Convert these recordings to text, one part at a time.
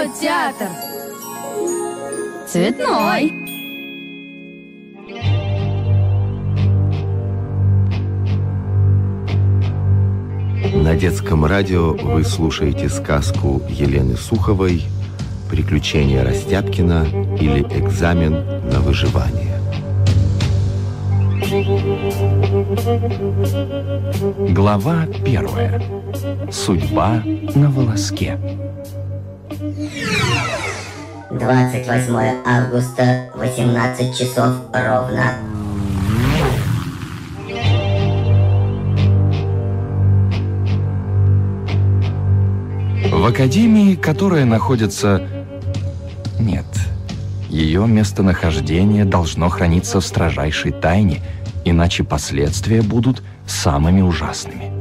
О, театр! Цветной! На детском радио вы слушаете сказку Елены Суховой «Приключения Растяпкина» или «Экзамен на выживание». Глава 1. Судьба на волоске. 28 августа, 18 часов ровно. В академии, которая находится... Нет, ее местонахождение должно храниться в строжайшей тайне, иначе последствия будут самыми ужасными.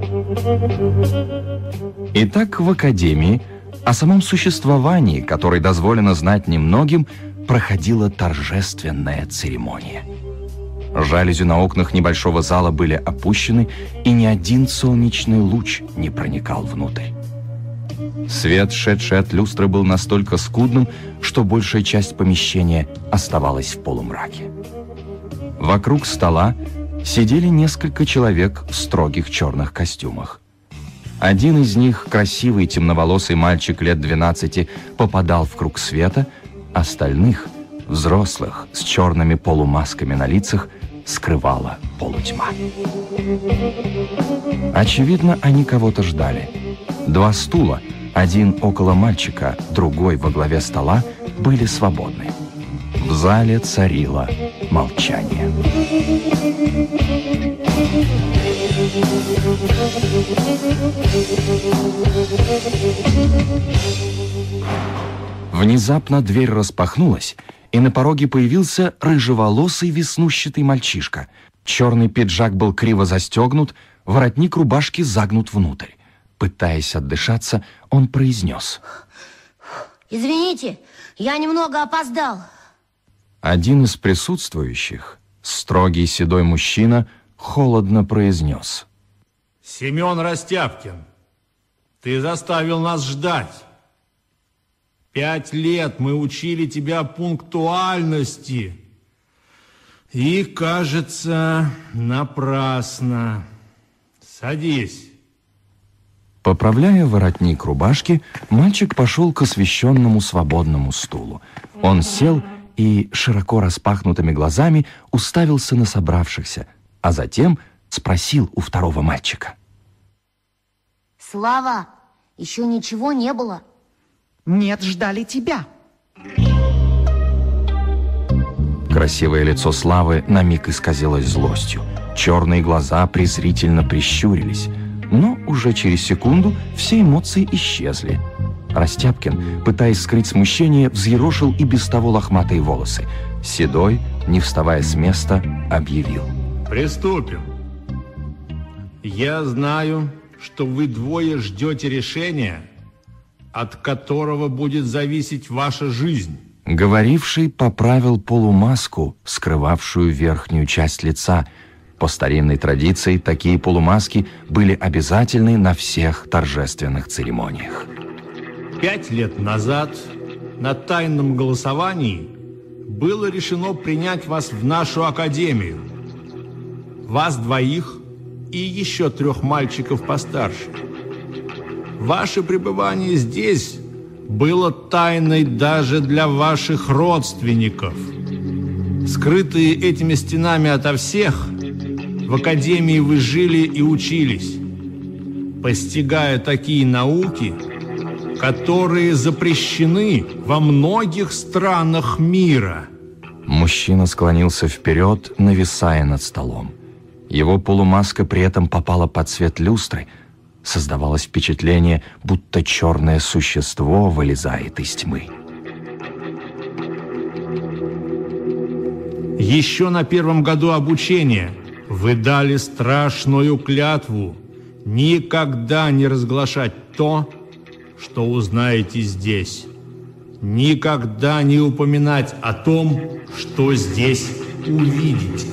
Итак, в академии о самом существовании, которой дозволено знать немногим, проходила торжественная церемония. Жалюзи на окнах небольшого зала были опущены, и ни один солнечный луч не проникал внутрь. Свет, шедший от люстры, был настолько скудным, что большая часть помещения оставалась в полумраке. Вокруг стола сидели несколько человек в строгих черных костюмах. Один из них, красивый темноволосый мальчик лет 12, попадал в круг света, остальных, взрослых, с черными полумасками на лицах, скрывала полутьма. Очевидно, они кого-то ждали. Два стула, один около мальчика, другой во главе стола, были свободны. В зале царило молчание. Внезапно дверь распахнулась, и на пороге появился рыжеволосый веснущатый мальчишка. Черный пиджак был криво застегнут, воротник рубашки загнут внутрь. Пытаясь отдышаться, он произнес: «Извините, я немного опоздал». Один из присутствующих, строгий седой мужчина, холодно произнес: «Семен Растяпкин, ты заставил нас ждать. 5 лет мы учили тебя пунктуальности. И, кажется, напрасно. Садись». Поправляя воротник рубашки, мальчик пошел к освещенному свободному стулу. Он сел и широко распахнутыми глазами уставился на собравшихся, а затем спросил у второго мальчика: «Слава, еще ничего не было?» «Нет, ждали тебя». Красивое лицо Славы на миг исказилось злостью. Черные глаза презрительно прищурились. Но уже через секунду все эмоции исчезли. Растяпкин, пытаясь скрыть смущение, взъерошил и без того лохматые волосы. Седой, не вставая с места, объявил: «Приступим. Я знаю, что вы двое ждете решения, от которого будет зависеть ваша жизнь». Говоривший поправил полумаску, скрывавшую верхнюю часть лица. По старинной традиции, такие полумаски были обязательны на всех торжественных церемониях. 5 лет назад на тайном голосовании было решено принять вас в нашу академию. Вас двоих и еще 3 мальчиков постарше. Ваше пребывание здесь было тайной даже для ваших родственников. Скрытые этими стенами ото всех, в академии вы жили и учились, постигая такие науки, которые запрещены во многих странах мира. Мужчина склонился вперед, нависая над столом. Его полумаска при этом попала под свет люстры. Создавалось впечатление, будто черное существо вылезает из тьмы. Еще на 1-м году обучения вы дали страшную клятву никогда не разглашать то, что узнаете здесь. Никогда не упоминать о том, что здесь увидите.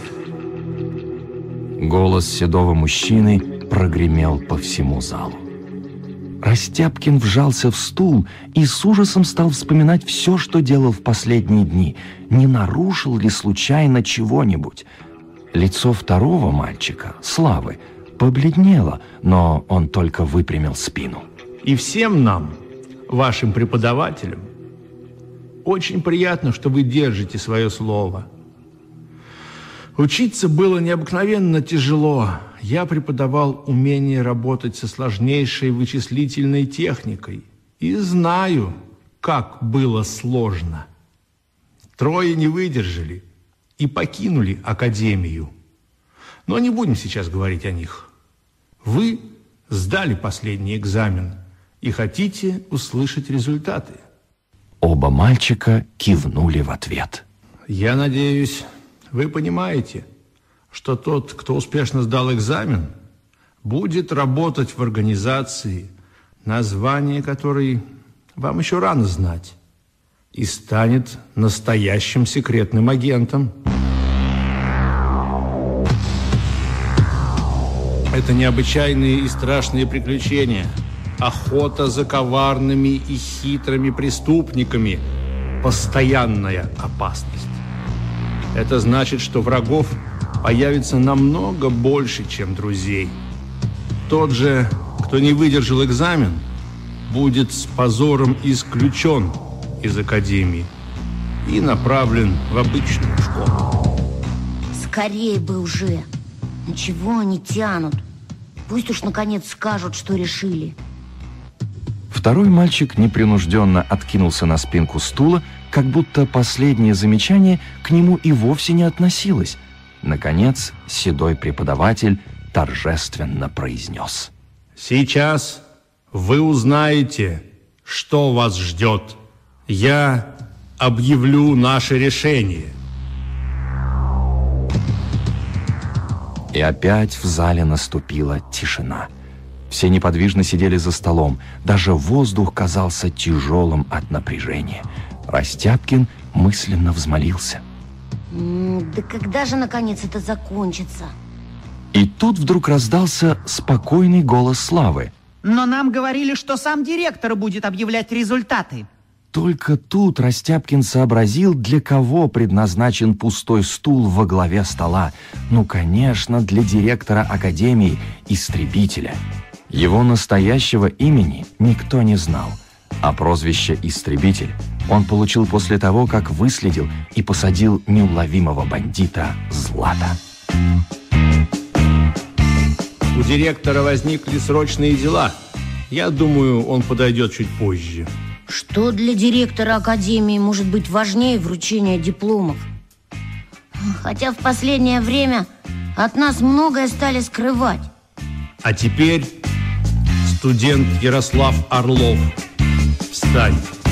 Голос седого мужчины прогремел по всему залу. Растяпкин вжался в стул и с ужасом стал вспоминать все, что делал в последние дни. Не нарушил ли случайно чего-нибудь? Лицо второго мальчика, Славы, побледнело, но он только выпрямил спину. И всем нам, вашим преподавателям, очень приятно, что вы держите свое слово. Учиться было необыкновенно тяжело. Я преподавал умение работать со сложнейшей вычислительной техникой и знаю, как было сложно. 3 не выдержали и покинули академию. Но не будем сейчас говорить о них. Вы сдали последний экзамен и хотите услышать результаты. Оба мальчика кивнули в ответ. Я надеюсь, вы понимаете, что тот, кто успешно сдал экзамен, будет работать в организации, название которой вам еще рано знать, и станет настоящим секретным агентом. Это необычайные и страшные приключения, охота за коварными и хитрыми преступниками, постоянная опасность. Это значит, что врагов появится намного больше, чем друзей. Тот же, кто не выдержал экзамен, будет с позором исключен из академии и направлен в обычную школу. Скорее бы уже. Ну чего они тянут? Пусть уж наконец скажут, что решили. Второй мальчик непринужденно откинулся на спинку стула, как будто последнее замечание к нему и вовсе не относилось. Наконец, седой преподаватель торжественно произнес: Сейчас вы узнаете, что вас ждет. Я объявлю наше решение. И опять в зале наступила тишина. Все неподвижно сидели за столом. Даже воздух казался тяжелым от напряжения. Растяпкин мысленно взмолился: Да когда же, наконец, это закончится? И тут вдруг раздался спокойный голос Славы. Но нам говорили, что сам директор будет объявлять результаты. Только тут Растяпкин сообразил, для кого предназначен пустой стул во главе стола. Ну, конечно, для директора академии, истребителя. Его настоящего имени никто не знал, а прозвище «Истребитель» он получил после того, как выследил и посадил неуловимого бандита Злата. У директора возникли срочные дела. Я думаю, он подойдет чуть позже. Что для директора академии может быть важнее вручения дипломов? Хотя в последнее время от нас многое стали скрывать. А теперь студент Ярослав Орлов. Встань.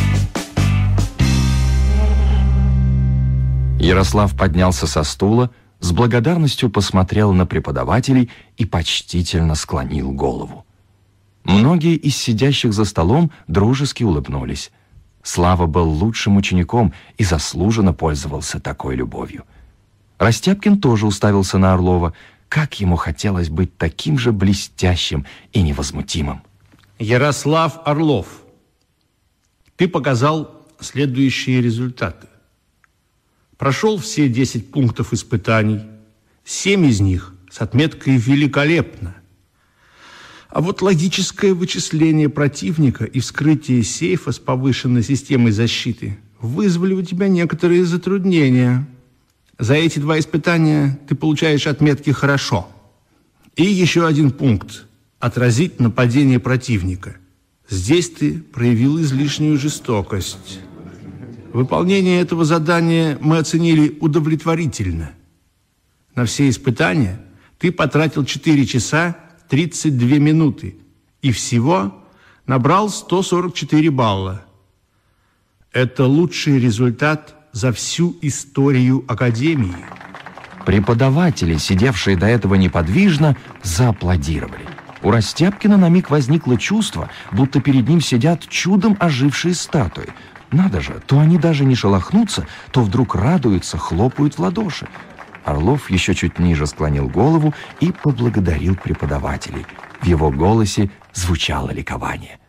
Ярослав поднялся со стула, с благодарностью посмотрел на преподавателей и почтительно склонил голову. Многие из сидящих за столом дружески улыбнулись. Слава был лучшим учеником и заслуженно пользовался такой любовью. Растяпкин тоже уставился на Орлова. Как ему хотелось быть таким же блестящим и невозмутимым. Ярослав Орлов, ты показал следующие результаты. Прошел все 10 пунктов испытаний, 7 из них с отметкой «великолепно». А вот логическое вычисление противника и вскрытие сейфа с повышенной системой защиты вызвали у тебя некоторые затруднения. За эти 2 испытания ты получаешь отметки «хорошо». И еще один пункт – отразить нападение противника. Здесь ты проявил излишнюю жестокость. Выполнение этого задания мы оценили удовлетворительно. На все испытания ты потратил 4 часа 32 минуты и всего набрал 144 балла. Это лучший результат за всю историю академии. Преподаватели, сидевшие до этого неподвижно, зааплодировали. У Растяпкина на миг возникло чувство, будто перед ним сидят чудом ожившие статуи. Надо же, то они даже не шелохнутся, то вдруг радуются, хлопают в ладоши. Орлов еще чуть ниже склонил голову и поблагодарил преподавателей. В его голосе звучало ликование.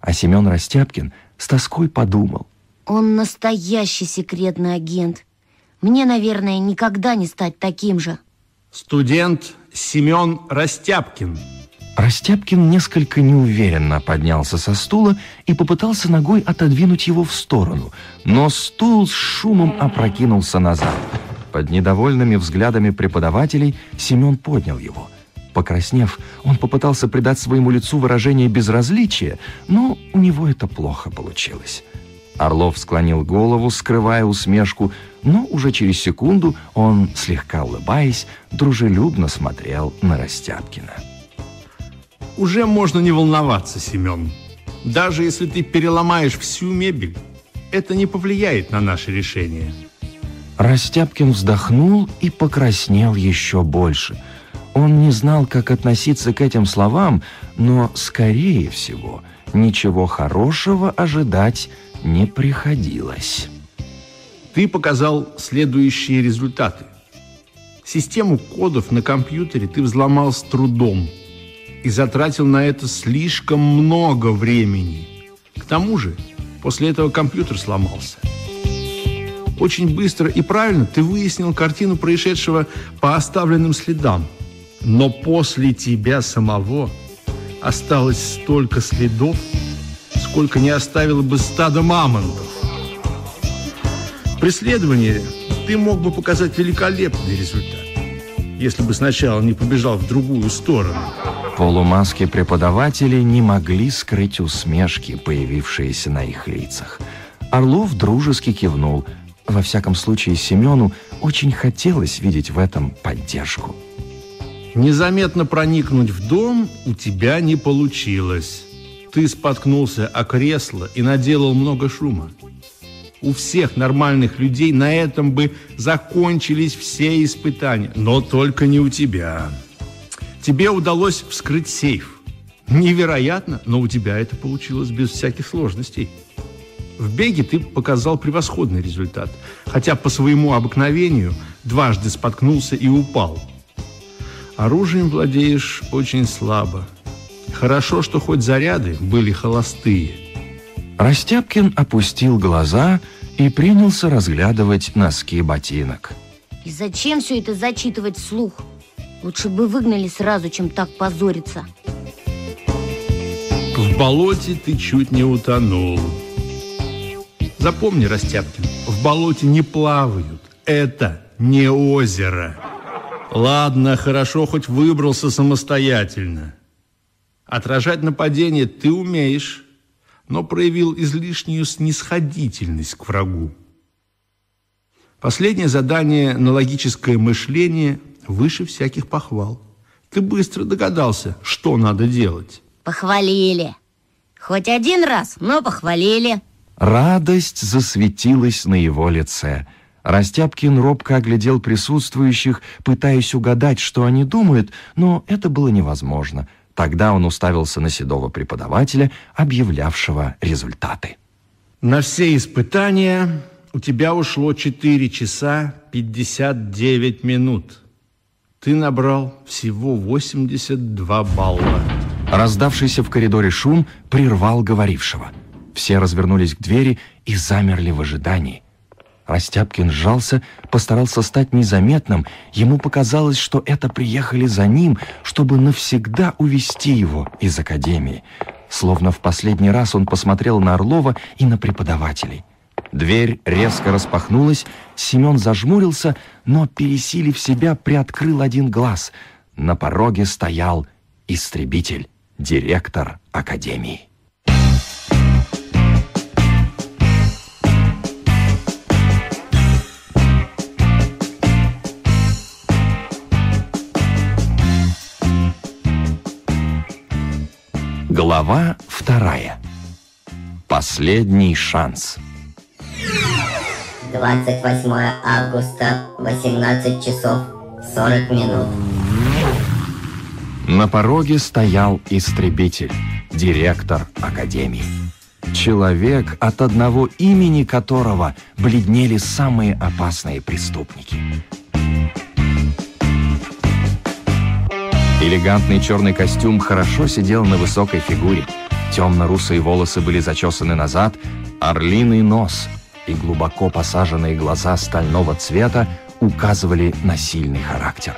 А Семен Растяпкин с тоской подумал: он настоящий секретный агент. Мне, наверное, никогда не стать таким же. Студент Семен Растяпкин. Растяпкин несколько неуверенно поднялся со стула и попытался ногой отодвинуть его в сторону, но стул с шумом опрокинулся назад. Под недовольными взглядами преподавателей Семен поднял его. Покраснев, он попытался придать своему лицу выражение безразличия, но у него это плохо получилось. Орлов склонил голову, скрывая усмешку, но уже через секунду он, слегка улыбаясь, дружелюбно смотрел на Растяпкина. Уже можно не волноваться, Семен. Даже если ты переломаешь всю мебель, это не повлияет на наше решение. Растяпкин вздохнул и покраснел еще больше. Он не знал, как относиться к этим словам, но, скорее всего, ничего хорошего ожидать не приходилось. Ты показал следующие результаты. Систему кодов на компьютере ты взломал с трудом и затратил на это слишком много времени. К тому же, после этого компьютер сломался. Очень быстро и правильно ты выяснил картину происшедшего по оставленным следам. Но после тебя самого осталось столько следов, сколько не оставило бы стадо мамонтов. При следовании ты мог бы показать великолепный результат, если бы сначала не побежал в другую сторону. Полумаски преподавателей не могли скрыть усмешки, появившиеся на их лицах. Орлов дружески кивнул. Во всяком случае, Семену очень хотелось видеть в этом поддержку. Незаметно проникнуть в дом у тебя не получилось. Ты споткнулся о кресло и наделал много шума. У всех нормальных людей на этом бы закончились все испытания, но только не у тебя. Тебе удалось вскрыть сейф. Невероятно, но у тебя это получилось без всяких сложностей. В беге ты показал превосходный результат, хотя по своему обыкновению дважды споткнулся и упал. Оружием владеешь очень слабо. Хорошо, что хоть заряды были холостые. Растяпкин опустил глаза и принялся разглядывать носки ботинок. И зачем все это зачитывать вслух? Лучше бы выгнали сразу, чем так позориться. В болоте ты чуть не утонул. Запомни, Растяпкин, в болоте не плавают. Это не озеро. Ладно, хорошо, хоть выбрался самостоятельно. Отражать нападение ты умеешь, но проявил излишнюю снисходительность к врагу. Последнее задание на логическое мышление выше всяких похвал. Ты быстро догадался, что надо делать. Похвалили. Хоть один раз, но похвалили. Радость засветилась на его лице. Растяпкин робко оглядел присутствующих, пытаясь угадать, что они думают, но это было невозможно. Тогда он уставился на седого преподавателя, объявлявшего результаты. На все испытания у тебя ушло 4 часа 59 минут. Ты набрал всего 82 балла. Раздавшийся в коридоре шум прервал говорившего. Все развернулись к двери и замерли в ожидании. Растяпкин сжался, постарался стать незаметным. Ему показалось, что это приехали за ним, чтобы навсегда увести его из академии. Словно в последний раз он посмотрел на Орлова и на преподавателей. Дверь резко распахнулась, Семен зажмурился, но, пересилив себя, приоткрыл один глаз. На пороге стоял истребитель, директор академии. Глава 2. Последний шанс. 28 августа, 18 часов 40 минут. На пороге стоял истребитель, директор академии. Человек, от одного имени которого бледнели самые опасные преступники. Элегантный черный костюм хорошо сидел на высокой фигуре. Темно-русые волосы были зачесаны назад, орлиный нос и глубоко посаженные глаза стального цвета указывали на сильный характер.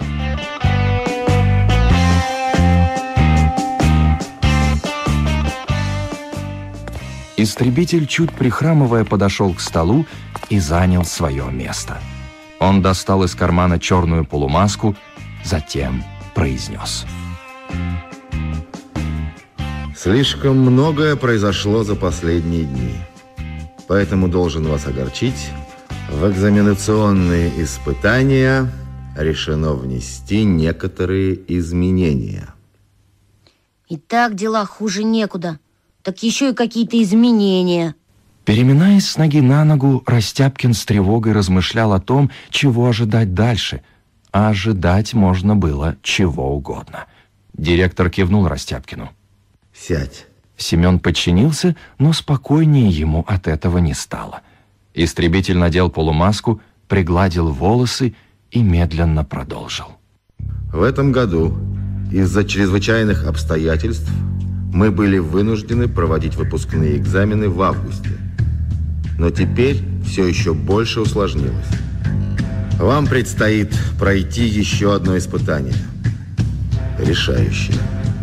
Истребитель, чуть прихрамывая, подошел к столу и занял свое место. Он достал из кармана черную полумаску, затем произнес: Слишком многое произошло за последние дни. Поэтому должен вас огорчить. В экзаменационные испытания решено внести некоторые изменения. И так дела хуже некуда. Так еще и какие-то изменения. Переминаясь с ноги на ногу, Растяпкин с тревогой размышлял о том, чего ожидать дальше. А ожидать можно было чего угодно. Директор кивнул Растяпкину. Сядь. Семен подчинился, но спокойнее ему от этого не стало. Истребитель надел полумаску, пригладил волосы и медленно продолжил. В этом году из-за чрезвычайных обстоятельств мы были вынуждены проводить выпускные экзамены в августе. Но теперь все еще больше усложнилось. Вам предстоит пройти еще одно испытание. Решающее.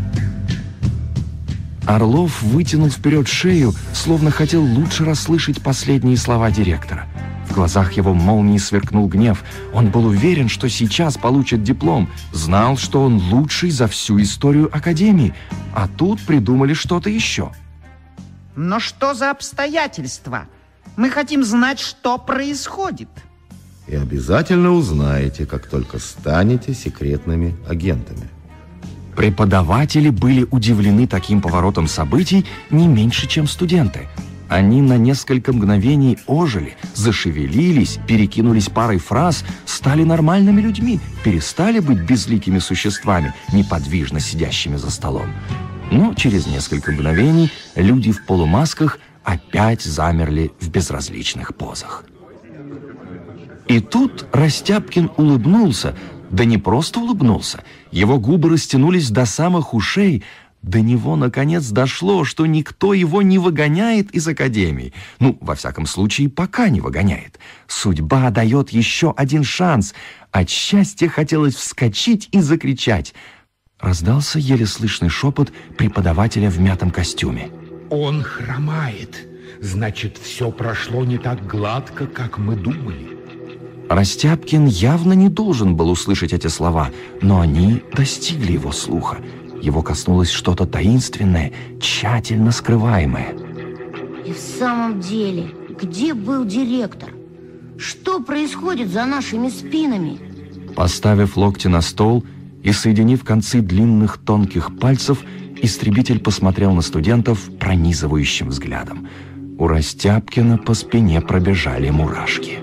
Орлов вытянул вперед шею, словно хотел лучше расслышать последние слова директора. В глазах его молнией сверкнул гнев. Он был уверен, что сейчас получит диплом. Знал, что он лучший за всю историю Академии. А тут придумали что-то еще. Но что за обстоятельства? Мы хотим знать, что происходит. И обязательно узнаете, как только станете секретными агентами. Преподаватели были удивлены таким поворотом событий не меньше, чем студенты. Они на несколько мгновений ожили, зашевелились, перекинулись парой фраз, стали нормальными людьми, перестали быть безликими существами, неподвижно сидящими за столом. Но через несколько мгновений люди в полумасках опять замерли в безразличных позах. И тут Растяпкин улыбнулся, да не просто улыбнулся, его губы растянулись до самых ушей. До него наконец дошло, что никто его не выгоняет из Академии. Ну, во всяком случае, пока не выгоняет. Судьба дает еще один шанс. От счастья хотелось вскочить и закричать. Раздался еле слышный шепот преподавателя в мятом костюме. Он хромает. Значит, все прошло не так гладко, как мы думали. Растяпкин явно не должен был услышать эти слова, но они достигли его слуха. Его коснулось что-то таинственное, тщательно скрываемое. И в самом деле, где был директор? Что происходит за нашими спинами? Поставив локти на стол и соединив концы длинных тонких пальцев, истребитель посмотрел на студентов пронизывающим взглядом. У Растяпкина по спине пробежали мурашки.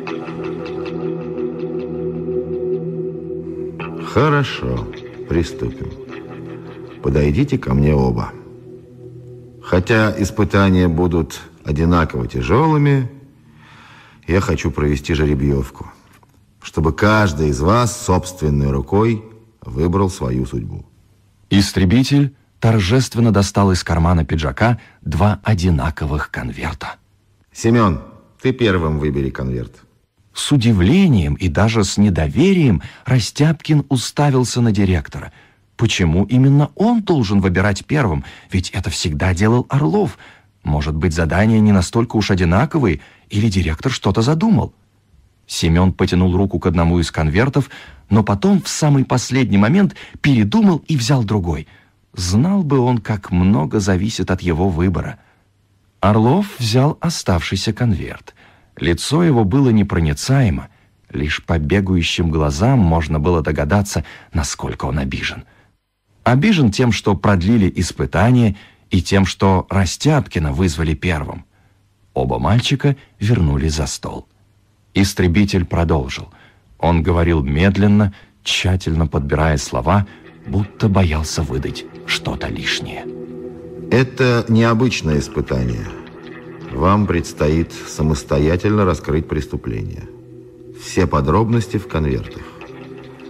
Хорошо, приступим. Подойдите ко мне оба. Хотя испытания будут одинаково тяжелыми, я хочу провести жеребьевку, чтобы каждый из вас собственной рукой выбрал свою судьбу. Истребитель торжественно достал из кармана пиджака 2 одинаковых конверта. Семен, ты первым выбери конверт. С удивлением и даже с недоверием Растяпкин уставился на директора. Почему именно он должен выбирать первым? Ведь это всегда делал Орлов. Может быть, задания не настолько уж одинаковые, или директор что-то задумал? Семен потянул руку к одному из конвертов, но потом в самый последний момент передумал и взял другой. Знал бы он, как много зависит от его выбора. Орлов взял оставшийся конверт. Лицо его было непроницаемо. Лишь по бегающим глазам можно было догадаться, насколько он обижен. Обижен тем, что продлили испытание, и тем, что Растяпкина вызвали первым. Оба мальчика вернулись за стол. Истребитель продолжил. Он говорил медленно, тщательно подбирая слова, будто боялся выдать что-то лишнее. Это необычное испытание. Вам предстоит самостоятельно раскрыть преступление. Все подробности в конвертах.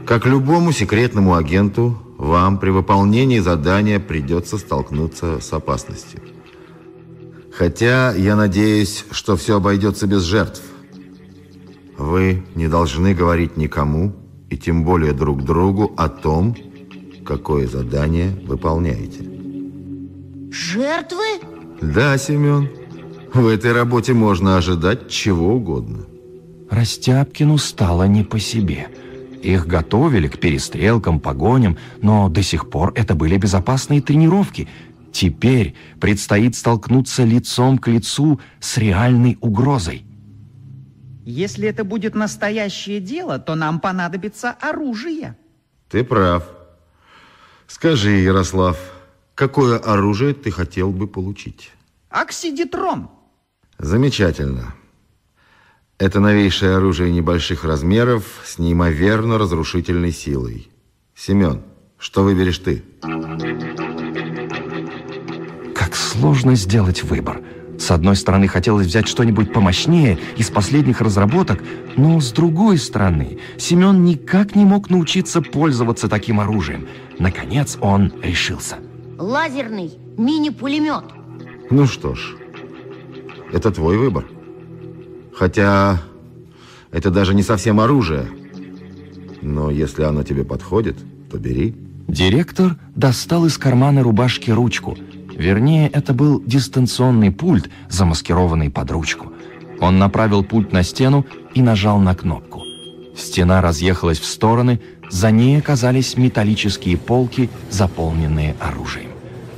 Как любому секретному агенту, вам при выполнении задания придется столкнуться с опасностью. Хотя я надеюсь, что все обойдется без жертв. Вы не должны говорить никому, и тем более друг другу, о том, какое задание выполняете. Жертвы? Да, Семен, в этой работе можно ожидать чего угодно. Растяпкину стало не по себе. Их готовили к перестрелкам, погоням, но до сих пор это были безопасные тренировки. Теперь предстоит столкнуться лицом к лицу с реальной угрозой. Если это будет настоящее дело, то нам понадобится оружие. Ты прав. Скажи, Ярослав, какое оружие ты хотел бы получить? Оксидитрон. Замечательно. Это новейшее оружие небольших размеров с неимоверно разрушительной силой. Семен, что выберешь ты? Как сложно сделать выбор. С одной стороны, хотелось взять что-нибудь помощнее из последних разработок, но с другой стороны, Семен никак не мог научиться пользоваться таким оружием. Наконец он решился. Лазерный мини-пулемет. Ну что ж, это твой выбор. Хотя это даже не совсем оружие. Но если оно тебе подходит, то бери. Директор достал из кармана рубашки ручку. Вернее, это был дистанционный пульт, замаскированный под ручку. Он направил пульт на стену и нажал на кнопку. Стена разъехалась в стороны, за ней оказались металлические полки, заполненные оружием.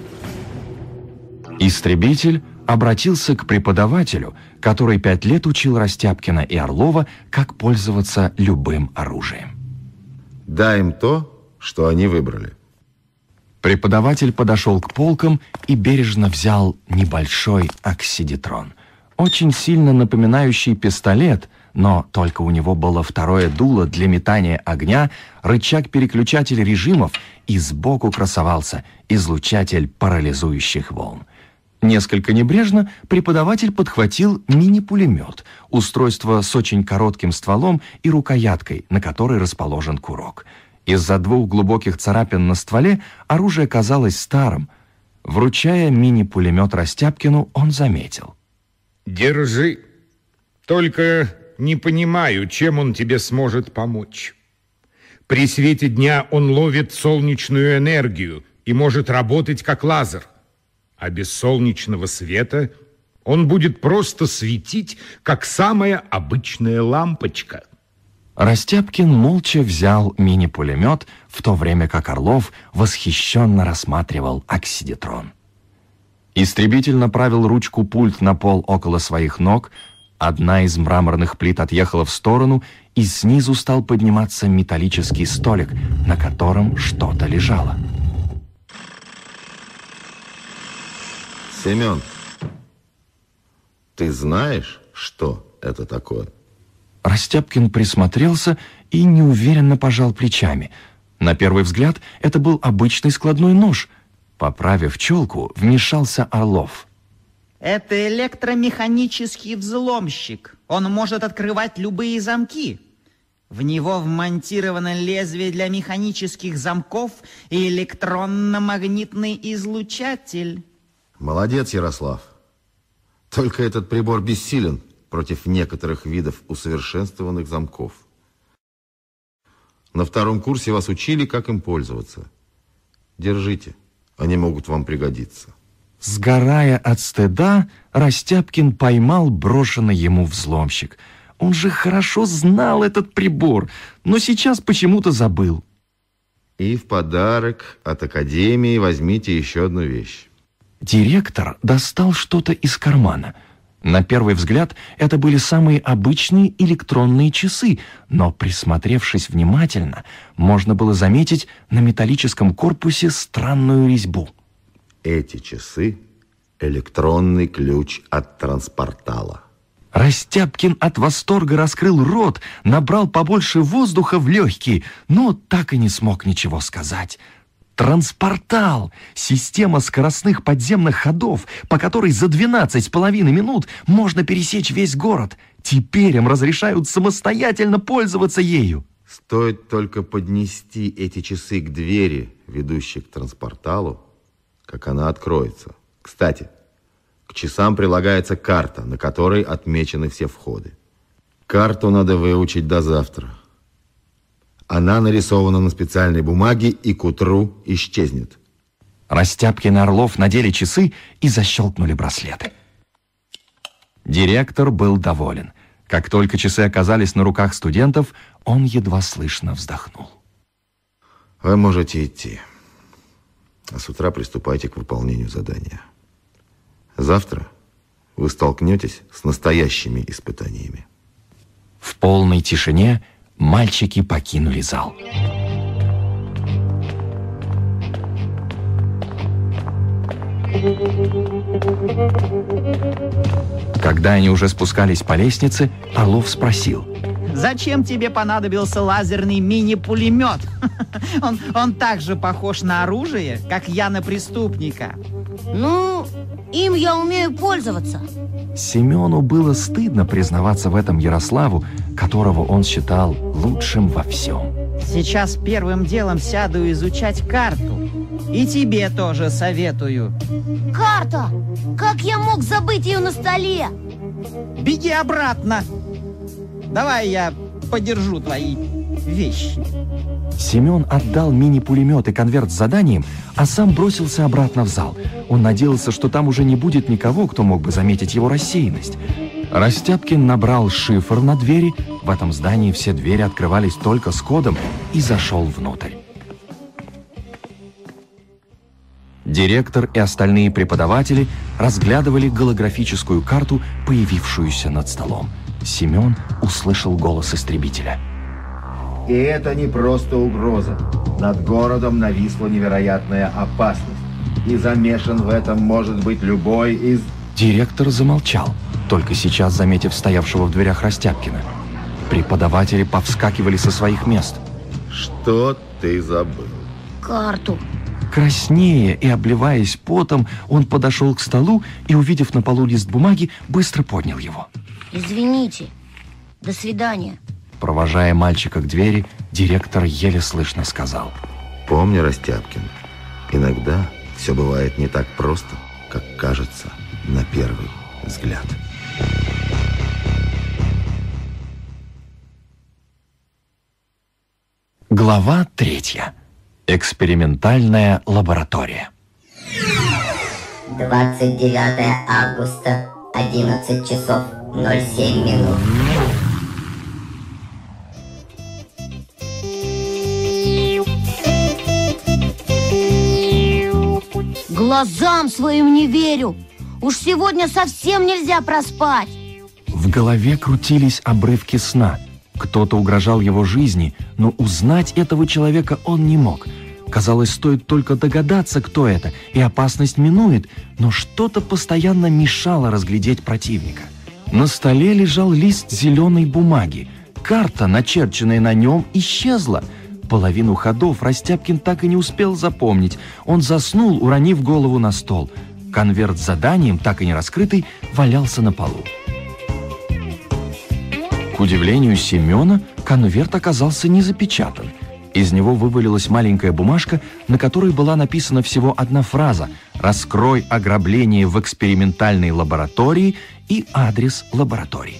Истребитель обратился к преподавателю, который 5 лет учил Растяпкина и Орлова, как пользоваться любым оружием. Дай им то, что они выбрали. Преподаватель подошел к полкам и бережно взял небольшой оксидитрон. Очень сильно напоминающий пистолет, но только у него было второе дуло для метания огня, рычаг-переключатель режимов, и сбоку красовался излучатель парализующих волн. Несколько небрежно преподаватель подхватил мини-пулемет, устройство с очень коротким стволом и рукояткой, на которой расположен курок. Из-за 2 глубоких царапин на стволе оружие казалось старым. Вручая мини-пулемет Растяпкину, он заметил. Держи. Только не понимаю, чем он тебе сможет помочь. При свете дня он ловит солнечную энергию и может работать как лазер. А без солнечного света он будет просто светить, как самая обычная лампочка. Растяпкин молча взял мини-пулемет, в то время как Орлов восхищенно рассматривал оксидитрон. Истребитель направил ручку-пульт на пол около своих ног, одна из мраморных плит отъехала в сторону, и снизу стал подниматься металлический столик, на котором что-то лежало. Семен, ты знаешь, что это такое? Растяпкин присмотрелся и неуверенно пожал плечами. На первый взгляд, это был обычный складной нож. Поправив челку, вмешался Орлов. Это электромеханический взломщик. Он может открывать любые замки. В него вмонтировано лезвие для механических замков и электронно-магнитный излучатель. Молодец, Ярослав. Только этот прибор бессилен против некоторых видов усовершенствованных замков. На 2-м курсе вас учили, как им пользоваться. Держите, они могут вам пригодиться. Сгорая от стыда, Растяпкин поймал брошенный ему взломщик. Он же хорошо знал этот прибор, но сейчас почему-то забыл. И в подарок от Академии возьмите еще одну вещь. Директор достал что-то из кармана. На первый взгляд, это были самые обычные электронные часы, но, присмотревшись внимательно, можно было заметить на металлическом корпусе странную резьбу. Эти часы – электронный ключ от транспортала. Растяпкин от восторга раскрыл рот, набрал побольше воздуха в легкие, но так и не смог ничего сказать. Транспортал – система скоростных подземных ходов, по которой за 12,5 минут можно пересечь весь город. Теперь им разрешают самостоятельно пользоваться ею. Стоит только поднести эти часы к двери, ведущей к транспорталу, как она откроется. Кстати, к часам прилагается карта, на которой отмечены все входы. Карту надо выучить до завтра. Она нарисована на специальной бумаге и к утру исчезнет. Растяпкин и Орлов надели часы и защелкнули браслеты. Директор был доволен. Как только часы оказались на руках студентов, он едва слышно вздохнул. Вы можете идти. А с утра приступайте к выполнению задания. Завтра вы столкнетесь с настоящими испытаниями. В полной тишине мальчики покинули зал. Когда они уже спускались по лестнице, Орлов спросил: Зачем тебе понадобился лазерный мини-пулемет? Он так же похож на оружие, как я на преступника. Ну, им я умею пользоваться. Семену было стыдно признаваться в этом Ярославу, которого он считал лучшим во всем. Сейчас первым делом сяду изучать карту. И тебе тоже советую. Карта! Как я мог забыть ее на столе? Беги обратно. Давай я подержу твои вещи. Семен отдал мини-пулемет и конверт с заданием, а сам бросился обратно в зал. Он надеялся, что там уже не будет никого, кто мог бы заметить его рассеянность. Растяпкин набрал шифр на двери, в этом здании все двери открывались только с кодом, и зашел внутрь. Директор и остальные преподаватели разглядывали голографическую карту, появившуюся над столом. Семен услышал голос истребителя. И это не просто угроза. Над городом нависла невероятная опасность. И замешан в этом может быть любой из... Директор замолчал, только сейчас заметив стоявшего в дверях Растяпкина. Преподаватели повскакивали со своих мест. Что ты забыл? Карту. Краснея и обливаясь потом, он подошел к столу и, увидев на полу лист бумаги, быстро поднял его. Извините. До свидания. Провожая мальчика к двери, директор еле слышно сказал: Помни, Растяпкин, иногда все бывает не так просто, как кажется на первый взгляд. Глава 3. Экспериментальная лаборатория. 29 августа, 11 часов 07 минут. Глазам своим не верю. Уж сегодня совсем нельзя проспать. В голове крутились обрывки сна. Кто-то угрожал его жизни, но узнать этого человека он не мог. Казалось, стоит только догадаться, кто это, и опасность минует, но что-то постоянно мешало разглядеть противника. На столе лежал лист зеленой бумаги. Карта, начерченная на нем, исчезла. Половину ходов Растяпкин так и не успел запомнить. Он заснул, уронив голову на стол. Конверт с заданием, так и не раскрытый, валялся на полу. К удивлению Семена, конверт оказался не запечатан. Из него вывалилась маленькая бумажка, на которой была написана всего одна фраза: «Раскрой ограбление в экспериментальной лаборатории» и адрес лаборатории.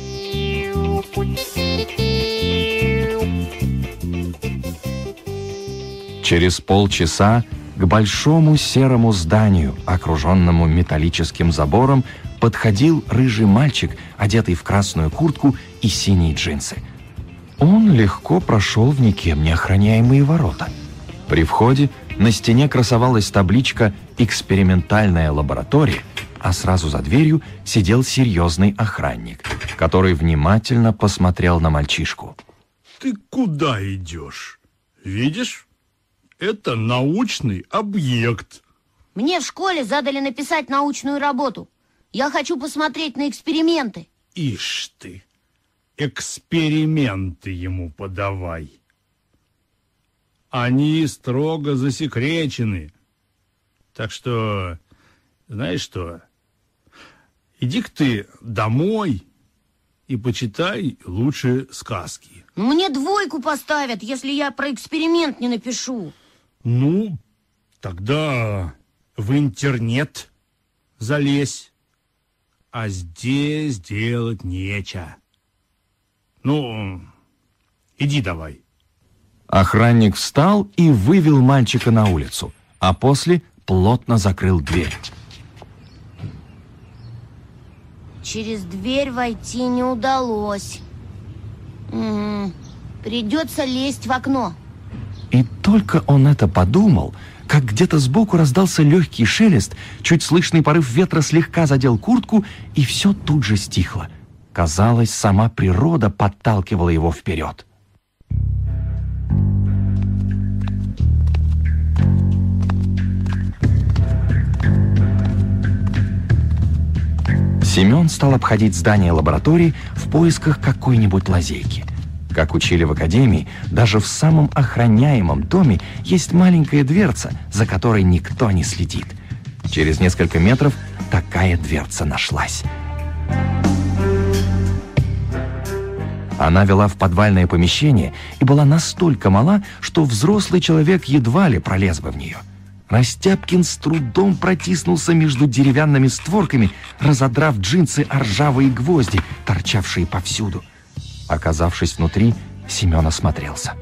Через полчаса к большому серому зданию, окруженному металлическим забором, подходил рыжий мальчик, одетый в красную куртку и синие джинсы. Он легко прошел в никем не охраняемые ворота. При входе на стене красовалась табличка «Экспериментальная лаборатория», а сразу за дверью сидел серьезный охранник, который внимательно посмотрел на мальчишку. Ты куда идешь? Видишь? Это научный объект. Мне в школе задали написать научную работу. Я хочу посмотреть на эксперименты. Ишь ты, эксперименты ему подавай. Они строго засекречены. Так что, знаешь что, иди-ка ты домой и почитай лучше сказки. Мне 2 поставят, если я про эксперимент не напишу. Ну, тогда в интернет залезь, а здесь делать нечего. Ну, иди давай. Охранник встал и вывел мальчика на улицу, а после плотно закрыл дверь. Через дверь войти не удалось. Придется лезть в окно. И только он это подумал, как где-то сбоку раздался легкий шелест, чуть слышный порыв ветра слегка задел куртку, и все тут же стихло. Казалось, сама природа подталкивала его вперед. Семен стал обходить здание лаборатории в поисках какой-нибудь лазейки. Как учили в академии, даже в самом охраняемом доме есть маленькая дверца, за которой никто не следит. Через несколько метров такая дверца нашлась. Она вела в подвальное помещение и была настолько мала, что взрослый человек едва ли пролез бы в нее. Растяпкин с трудом протиснулся между деревянными створками, разодрав джинсы о ржавые гвозди, торчавшие повсюду. Оказавшись внутри, Семен осмотрелся.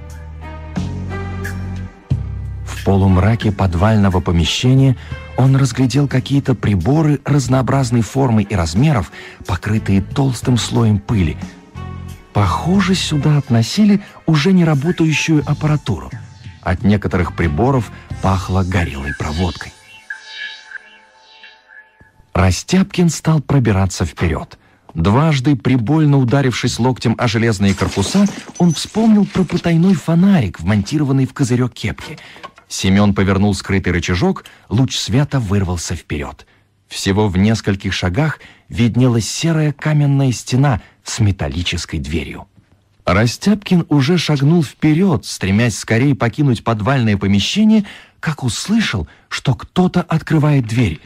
В полумраке подвального помещения он разглядел какие-то приборы разнообразной формы и размеров, покрытые толстым слоем пыли. Похоже, сюда относили уже не работающую аппаратуру. От некоторых приборов пахло горелой проводкой. Растяпкин стал пробираться вперед. Дважды, прибольно ударившись локтем о железные корпуса, он вспомнил про потайной фонарик, вмонтированный в козырек кепки. Семен повернул скрытый рычажок, луч света вырвался вперед. Всего в нескольких шагах виднелась серая каменная стена с металлической дверью. Растяпкин уже шагнул вперед, стремясь скорее покинуть подвальное помещение, как услышал, что кто-то открывает дверь.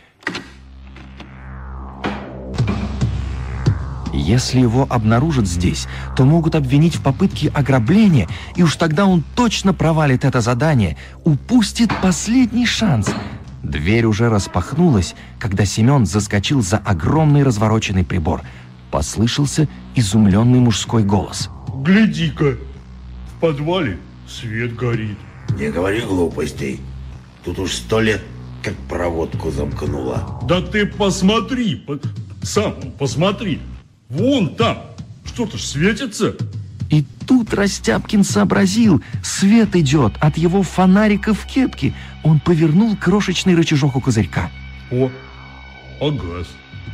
Если его обнаружат здесь, то могут обвинить в попытке ограбления, и уж тогда он точно провалит это задание, упустит последний шанс. Дверь уже распахнулась, когда Семен заскочил за огромный развороченный прибор. Послышался изумленный мужской голос. Гляди-ка, в подвале свет горит. Не говори глупостей. Тут уж 100 лет как проводку замкнула. Да ты посмотри, сам посмотри. Вон там, что-то ж светится. И тут Растяпкин сообразил, свет идет от его фонарика в кепке. Он повернул крошечный рычажок у козырька. О, погас.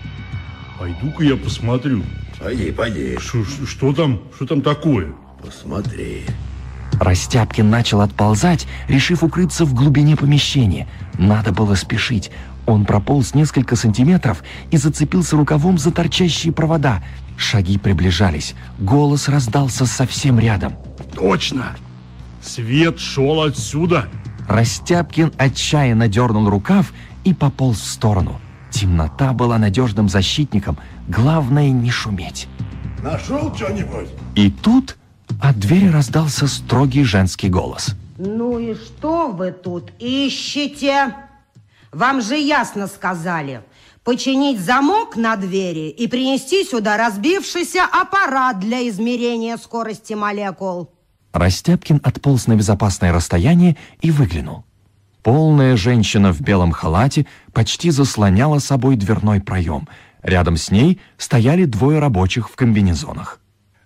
Пойду-ка я посмотрю. Пойди. Что там такое? Посмотри. Растяпкин начал отползать, решив укрыться в глубине помещения. Надо было спешить. Он прополз несколько сантиметров и зацепился рукавом за торчащие провода. Шаги приближались. Голос раздался совсем рядом. Точно! Свет шел отсюда. Растяпкин отчаянно дернул рукав и пополз в сторону. Темнота была надежным защитником. Главное, не шуметь. Нашел что-нибудь? И тут от двери раздался строгий женский голос. Ну и что вы тут ищете? Вам же ясно сказали. Починить замок на двери и принести сюда разбившийся аппарат для измерения скорости молекул. Растяпкин отполз на безопасное расстояние и выглянул. Полная женщина в белом халате почти заслоняла собой дверной проем. Рядом с ней стояли 2 рабочих в комбинезонах.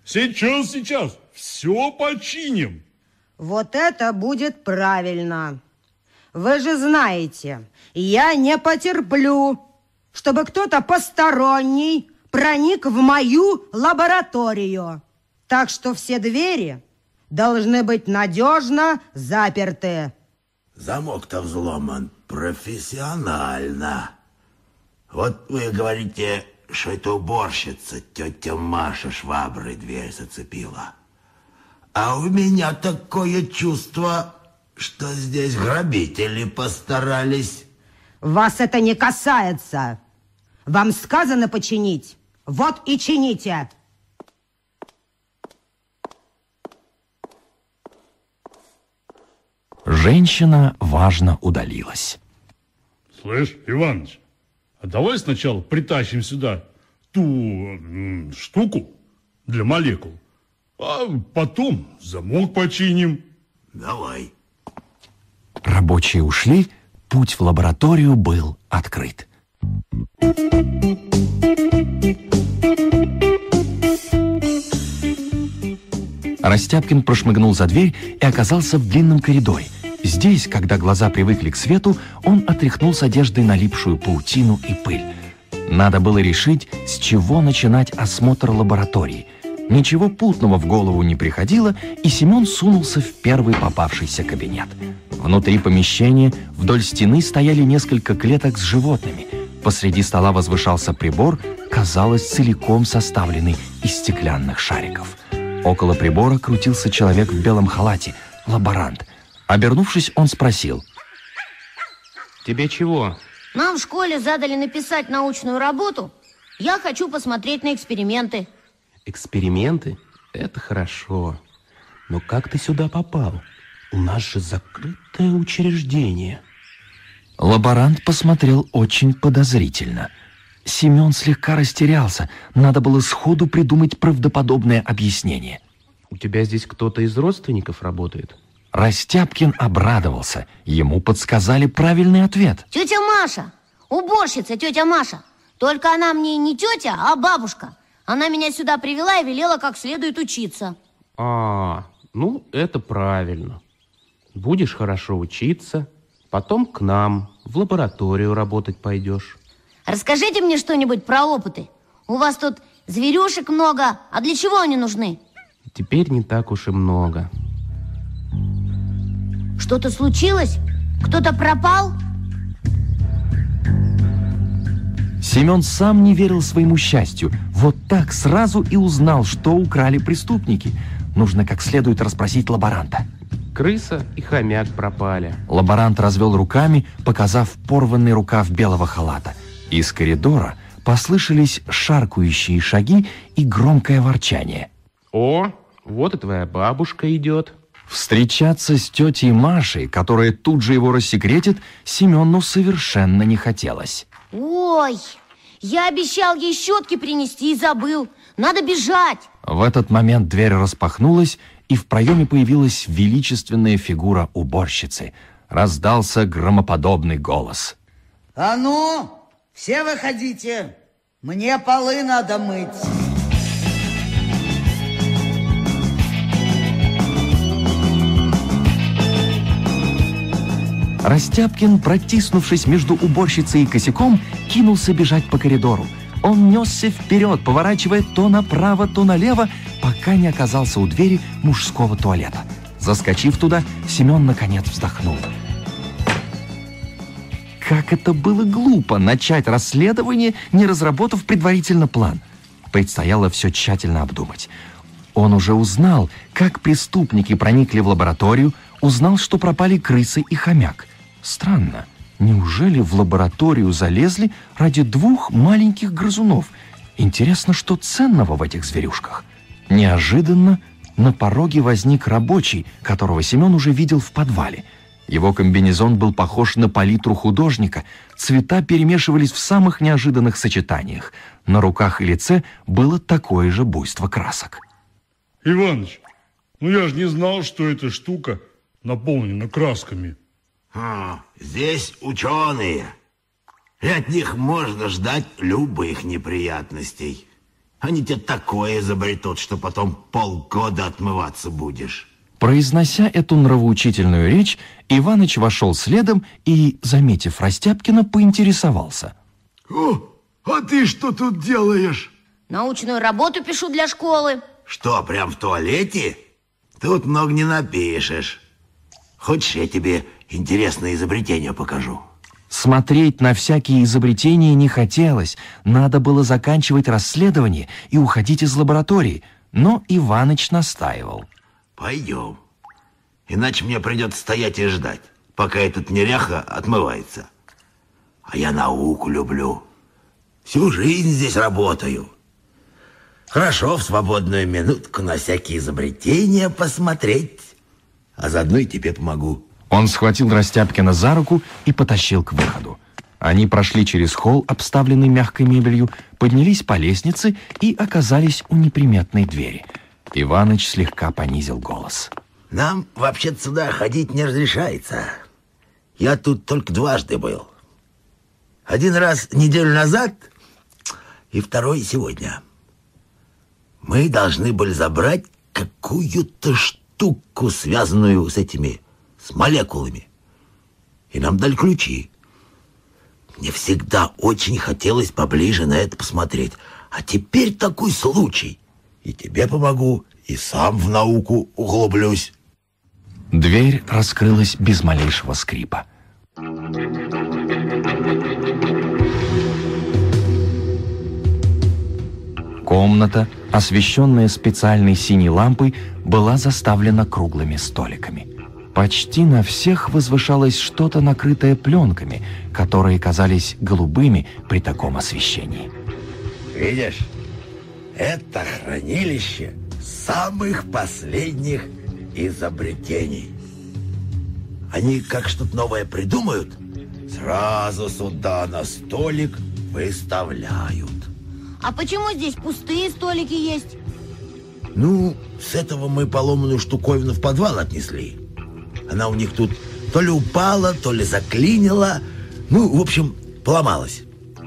Сейчас, все починим. Вот это будет правильно. Вы же знаете, я не потерплю, чтобы кто-то посторонний проник в мою лабораторию. Так что все двери должны быть надежно заперты. Замок-то взломан профессионально. Вот вы говорите, что это уборщица, тетя Маша, шваброй дверь зацепила. А у меня такое чувство, что здесь грабители постарались. Вас это не касается. Вам сказано починить. Вот и чините. Женщина важно удалилась. Слышь, Иваныч, а давай сначала притащим сюда ту штуку для молекул, а потом замок починим. Давай. Рабочие ушли, путь в лабораторию был открыт. Растяпкин прошмыгнул за дверь и оказался в длинном коридоре. Здесь, когда глаза привыкли к свету, он отряхнул с одежды налипшую паутину и пыль. Надо было решить, с чего начинать осмотр лаборатории. Ничего путного в голову не приходило, и Семен сунулся в первый попавшийся кабинет. Внутри помещения вдоль стены стояли несколько клеток с животными. Посреди стола возвышался прибор, казалось, целиком составленный из стеклянных шариков. Около прибора крутился человек в белом халате, лаборант. Обернувшись, он спросил: «Тебе чего?» Нам в школе задали написать научную работу. Я хочу посмотреть на эксперименты. Эксперименты? Это хорошо. Но как ты сюда попал? У нас же закрытое учреждение. Лаборант посмотрел очень подозрительно. Семен слегка растерялся. Надо было сходу придумать правдоподобное объяснение. У тебя здесь кто-то из родственников работает? Растяпкин обрадовался. Ему подсказали правильный ответ. Тетя Маша, уборщица тетя Маша. Только она мне не тетя, а бабушка. Она меня сюда привела и велела как следует учиться. Ну это правильно. Будешь хорошо учиться, потом к нам в лабораторию работать пойдешь. Расскажите мне что-нибудь про опыты. У вас тут зверюшек много, а для чего они нужны? Теперь не так уж и много. Что-то случилось? Кто-то пропал? Семен сам не верил своему счастью. Вот так сразу и узнал, что украли преступники. Нужно как следует расспросить лаборанта. Крыса и хомяк пропали. Лаборант развел руками, показав порванный рукав белого халата. Из коридора послышались шаркающие шаги и громкое ворчание. О, вот и твоя бабушка идет. Встречаться с тетей Машей, которая тут же его рассекретит, Семену совершенно не хотелось. Ой, я обещал ей щетки принести и забыл. Надо бежать. В этот момент дверь распахнулась, и в проеме появилась величественная фигура уборщицы. Раздался громоподобный голос. А ну, все выходите. Мне полы надо мыть. Растяпкин, протиснувшись между уборщицей и косяком, кинулся бежать по коридору. Он несся вперед, поворачивая то направо, то налево, пока не оказался у двери мужского туалета. Заскочив туда, Семен наконец вздохнул. Как это было глупо начать расследование, не разработав предварительно план. Предстояло все тщательно обдумать. Он уже узнал, как преступники проникли в лабораторию, узнал, что пропали крысы и хомяк. Странно, неужели в лабораторию залезли ради двух маленьких грызунов? Интересно, что ценного в этих зверюшках? Неожиданно на пороге возник рабочий, которого Семен уже видел в подвале. Его комбинезон был похож на палитру художника, цвета перемешивались в самых неожиданных сочетаниях. На руках и лице было такое же буйство красок. Иваныч, ну я же не знал, что эта штука наполнена красками. Здесь ученые. И от них можно ждать любых неприятностей. Они тебе такое изобретут, что потом полгода отмываться будешь. Произнося эту нравоучительную речь, Иваныч вошел следом и, заметив Растяпкина, поинтересовался. А ты что тут делаешь? Научную работу пишу для школы. Что, прям в туалете? Тут много не напишешь. Хочешь, я тебе интересное изобретение покажу? Смотреть на всякие изобретения не хотелось. Надо было заканчивать расследование и уходить из лаборатории. Но Иваныч настаивал. Пойдем. Иначе мне придется стоять и ждать, пока этот неряха отмывается. А я науку люблю. Всю жизнь здесь работаю. Хорошо в свободную минутку на всякие изобретения посмотреть. А заодно и тебе помогу. Он схватил Растяпкина за руку и потащил к выходу. Они прошли через холл, обставленный мягкой мебелью, поднялись по лестнице и оказались у неприметной двери. Иваныч слегка понизил голос. Нам вообще-то сюда ходить не разрешается. Я тут только дважды был. Один раз неделю назад и второй сегодня. Мы должны были забрать какую-то штуку, связанную с молекулами. И нам дали ключи. Мне всегда очень хотелось поближе на это посмотреть. А теперь такой случай. И тебе помогу, и сам в науку углублюсь. Дверь раскрылась без малейшего скрипа. Комната, освещенная специальной синей лампой, была заставлена круглыми столиками. Почти на всех возвышалось что-то, накрытое пленками, которые казались голубыми при таком освещении. Видишь, это хранилище самых последних изобретений. Они как что-то новое придумают, сразу сюда на столик выставляют. А почему здесь пустые столики есть? Ну, с этого мы поломанную штуковину в подвал отнесли. Она у них тут то ли упала, то ли заклинила. Ну, в общем, поломалась.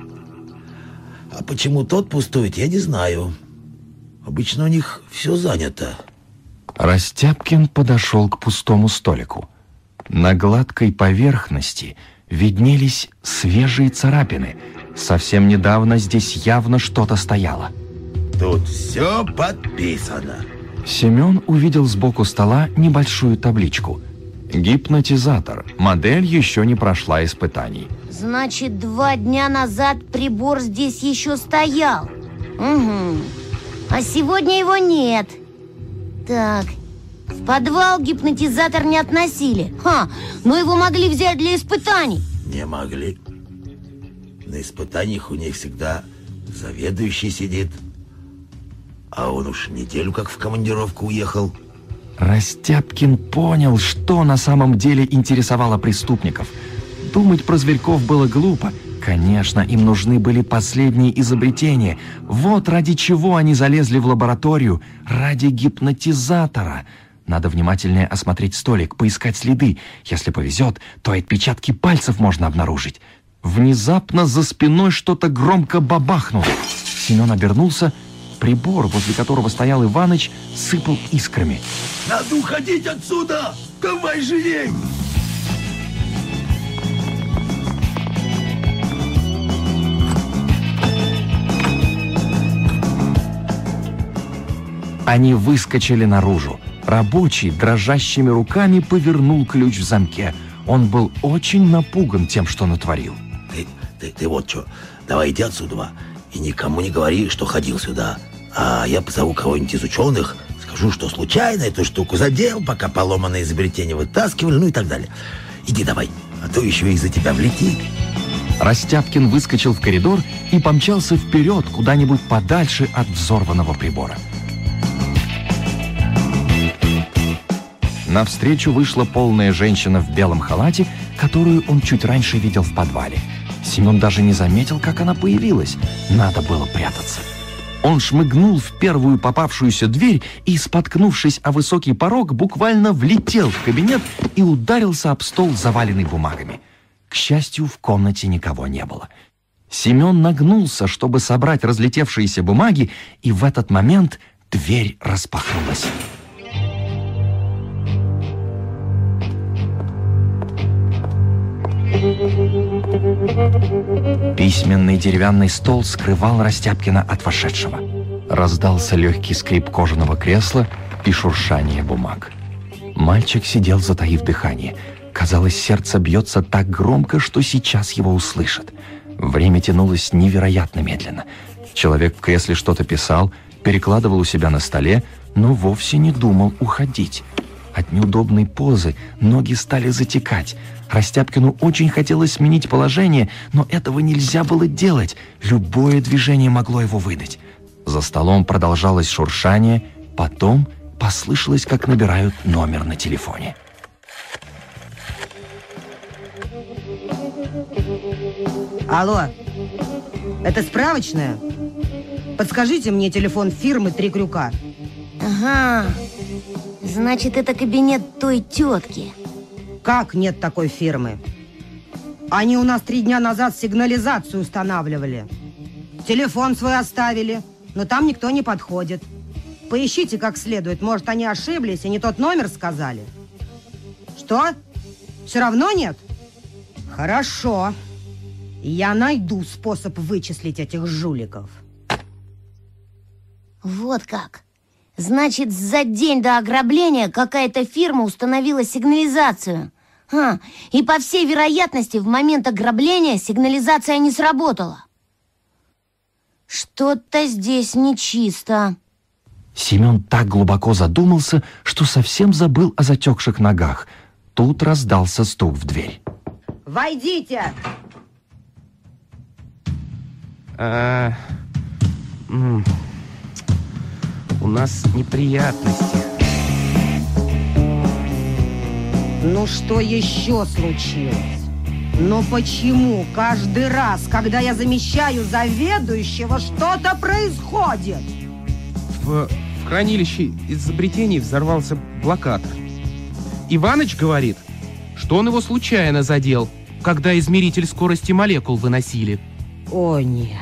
А почему тот пустует, я не знаю. Обычно у них все занято. Растяпкин подошел к пустому столику. На гладкой поверхности виднелись свежие царапины. Совсем недавно здесь явно что-то стояло. Тут все подписано. Семен увидел сбоку стола небольшую табличку. Гипнотизатор. Модель еще не прошла испытаний. Значит, 2 дня назад прибор здесь еще стоял. Угу. А сегодня его нет. Так, в подвал гипнотизатор не относили. Но его могли взять для испытаний. Не могли. На испытаниях у них всегда заведующий сидит. А он уж неделю как в командировку уехал. Растяпкин понял, что на самом деле интересовало преступников. Думать про зверьков было глупо. Конечно, им нужны были последние изобретения. Вот ради чего они залезли в лабораторию. Ради гипнотизатора. Надо внимательнее осмотреть столик, поискать следы. Если повезет, то отпечатки пальцев можно обнаружить. Внезапно за спиной что-то громко бабахнуло. Семен обернулся. Прибор, возле которого стоял Иваныч, сыпал искрами. Надо уходить отсюда! Давай живей! Они выскочили наружу. Рабочий дрожащими руками повернул ключ в замке. Он был очень напуган тем, что натворил. Ты вот что, давай иди отсюда и никому не говори, что ходил сюда. А я позову кого-нибудь из ученых, скажу, что случайно эту штуку задел, пока поломанное изобретение вытаскивали, ну и так далее. Иди давай, а то еще из-за тебя влетит. Растяпкин выскочил в коридор и помчался вперед, куда-нибудь подальше от взорванного прибора. Навстречу вышла полная женщина в белом халате, которую он чуть раньше видел в подвале. Семен даже не заметил, как она появилась. Надо было прятаться. Он шмыгнул в первую попавшуюся дверь и, споткнувшись о высокий порог, буквально влетел в кабинет и ударился об стол, заваленный бумагами. К счастью, в комнате никого не было. Семен нагнулся, чтобы собрать разлетевшиеся бумаги, и в этот момент дверь распахнулась. Письменный деревянный стол скрывал Растяпкина от вошедшего. Раздался легкий скрип кожаного кресла и шуршание бумаг. Мальчик сидел, затаив дыхание. Казалось, сердце бьется так громко, что сейчас его услышат. Время тянулось невероятно медленно. Человек в кресле что-то писал, перекладывал у себя на столе, но вовсе не думал уходить. От неудобной позы ноги стали затекать. Растяпкину очень хотелось сменить положение, но этого нельзя было делать. Любое движение могло его выдать. За столом продолжалось шуршание, потом послышалось, как набирают номер на телефоне. Алло, это справочная? Подскажите мне телефон фирмы «Три крюка». Ага, значит, это кабинет той тетки. Как нет такой фирмы? Они у нас 3 дня назад сигнализацию устанавливали. Телефон свой оставили, но там никто не подходит. Поищите как следует, может, они ошиблись и не тот номер сказали. Что? Все равно нет? Хорошо. Я найду способ вычислить этих жуликов. Вот как. Значит, за день до ограбления какая-то фирма установила сигнализацию. И по всей вероятности, в момент ограбления сигнализация не сработала. Что-то здесь нечисто. Семен так глубоко задумался, что совсем забыл о затекших ногах. Тут раздался стук в дверь. Войдите! У нас неприятности. Ну что еще случилось? Но почему каждый раз, когда я замещаю заведующего, что-то происходит? В хранилище изобретений взорвался блокатор. Иваныч говорит, что он его случайно задел, когда измеритель скорости молекул выносили. О, нет.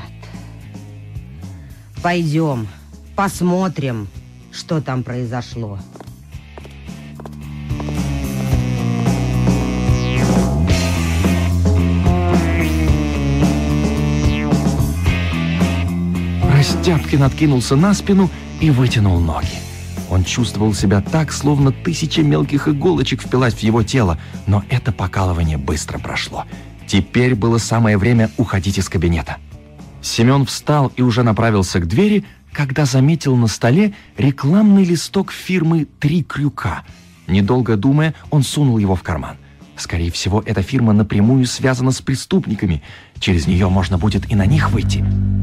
Пойдем, посмотрим, что там произошло. Растяпкин откинулся на спину и вытянул ноги. Он чувствовал себя так, словно 1000 мелких иголочек впилась в его тело, но это покалывание быстро прошло. Теперь было самое время уходить из кабинета. Семен встал и уже направился к двери, когда заметил на столе рекламный листок фирмы «Три крюка». Недолго думая, он сунул его в карман. Скорее всего, эта фирма напрямую связана с преступниками. Через нее можно будет и на них выйти.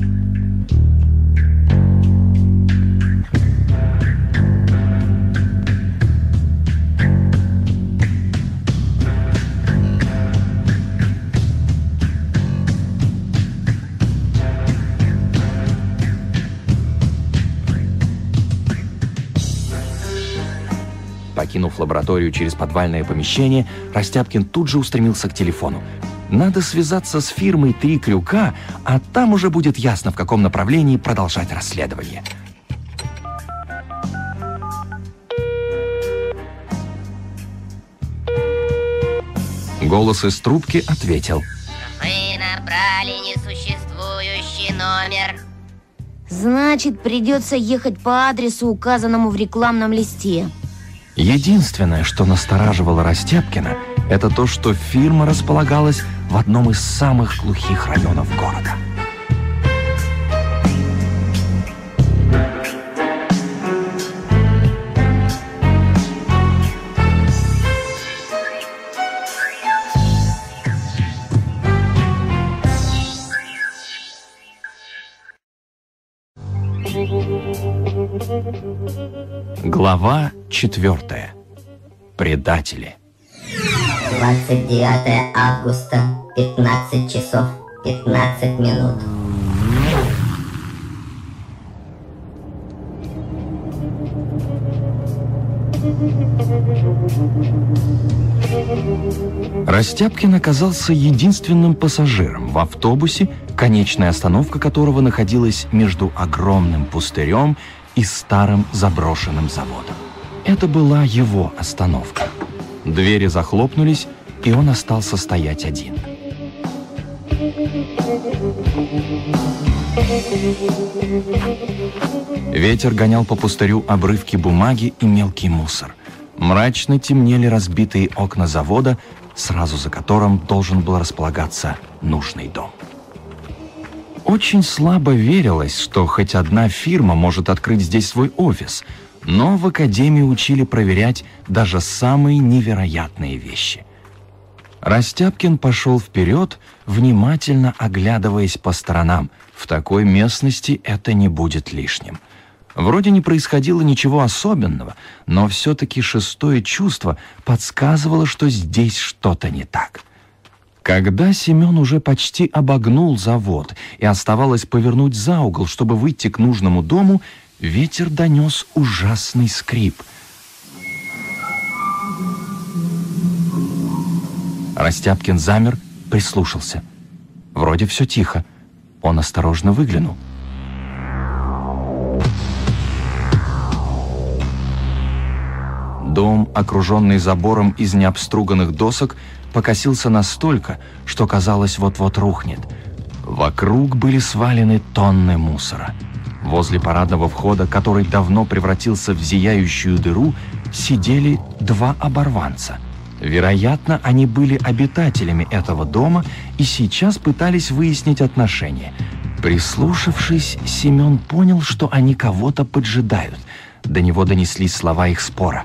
Покинув лабораторию через подвальное помещение, Растяпкин тут же устремился к телефону. Надо связаться с фирмой «Три крюка», а там уже будет ясно, в каком направлении продолжать расследование. Голос из трубки ответил. Вы набрали несуществующий номер. Значит, придется ехать по адресу, указанному в рекламном листе. Единственное, что настораживало Растяпкина, это то, что фирма располагалась в одном из самых глухих районов города. Глава 4. Предатели. 29 августа, 15 часов 15 минут. Растяпкин оказался единственным пассажиром в автобусе, конечная остановка которого находилась между огромным пустырем и старым заброшенным заводом. Это была его остановка. Двери захлопнулись, и он остался стоять один. Ветер гонял по пустырю обрывки бумаги и мелкий мусор. Мрачно темнели разбитые окна завода, сразу за которым должен был располагаться нужный дом. Очень слабо верилось, что хоть одна фирма может открыть здесь свой офис, но в академии учили проверять даже самые невероятные вещи. Растяпкин пошел вперед, внимательно оглядываясь по сторонам. В такой местности это не будет лишним. Вроде не происходило ничего особенного, но все-таки шестое чувство подсказывало, что здесь что-то не так. Когда Семен уже почти обогнул завод и оставалось повернуть за угол, чтобы выйти к нужному дому, ветер донес ужасный скрип. Растяпкин замер, прислушался. Вроде все тихо. Он осторожно выглянул. Дом, окруженный забором из необструганных досок, покосился настолько, что казалось, вот-вот рухнет. Вокруг были свалены тонны мусора. Возле парадного входа, который давно превратился в зияющую дыру, сидели два оборванца. Вероятно, они были обитателями этого дома и сейчас пытались выяснить отношения. Прислушавшись, Семен понял, что они кого-то поджидают. До него донеслись слова их спора.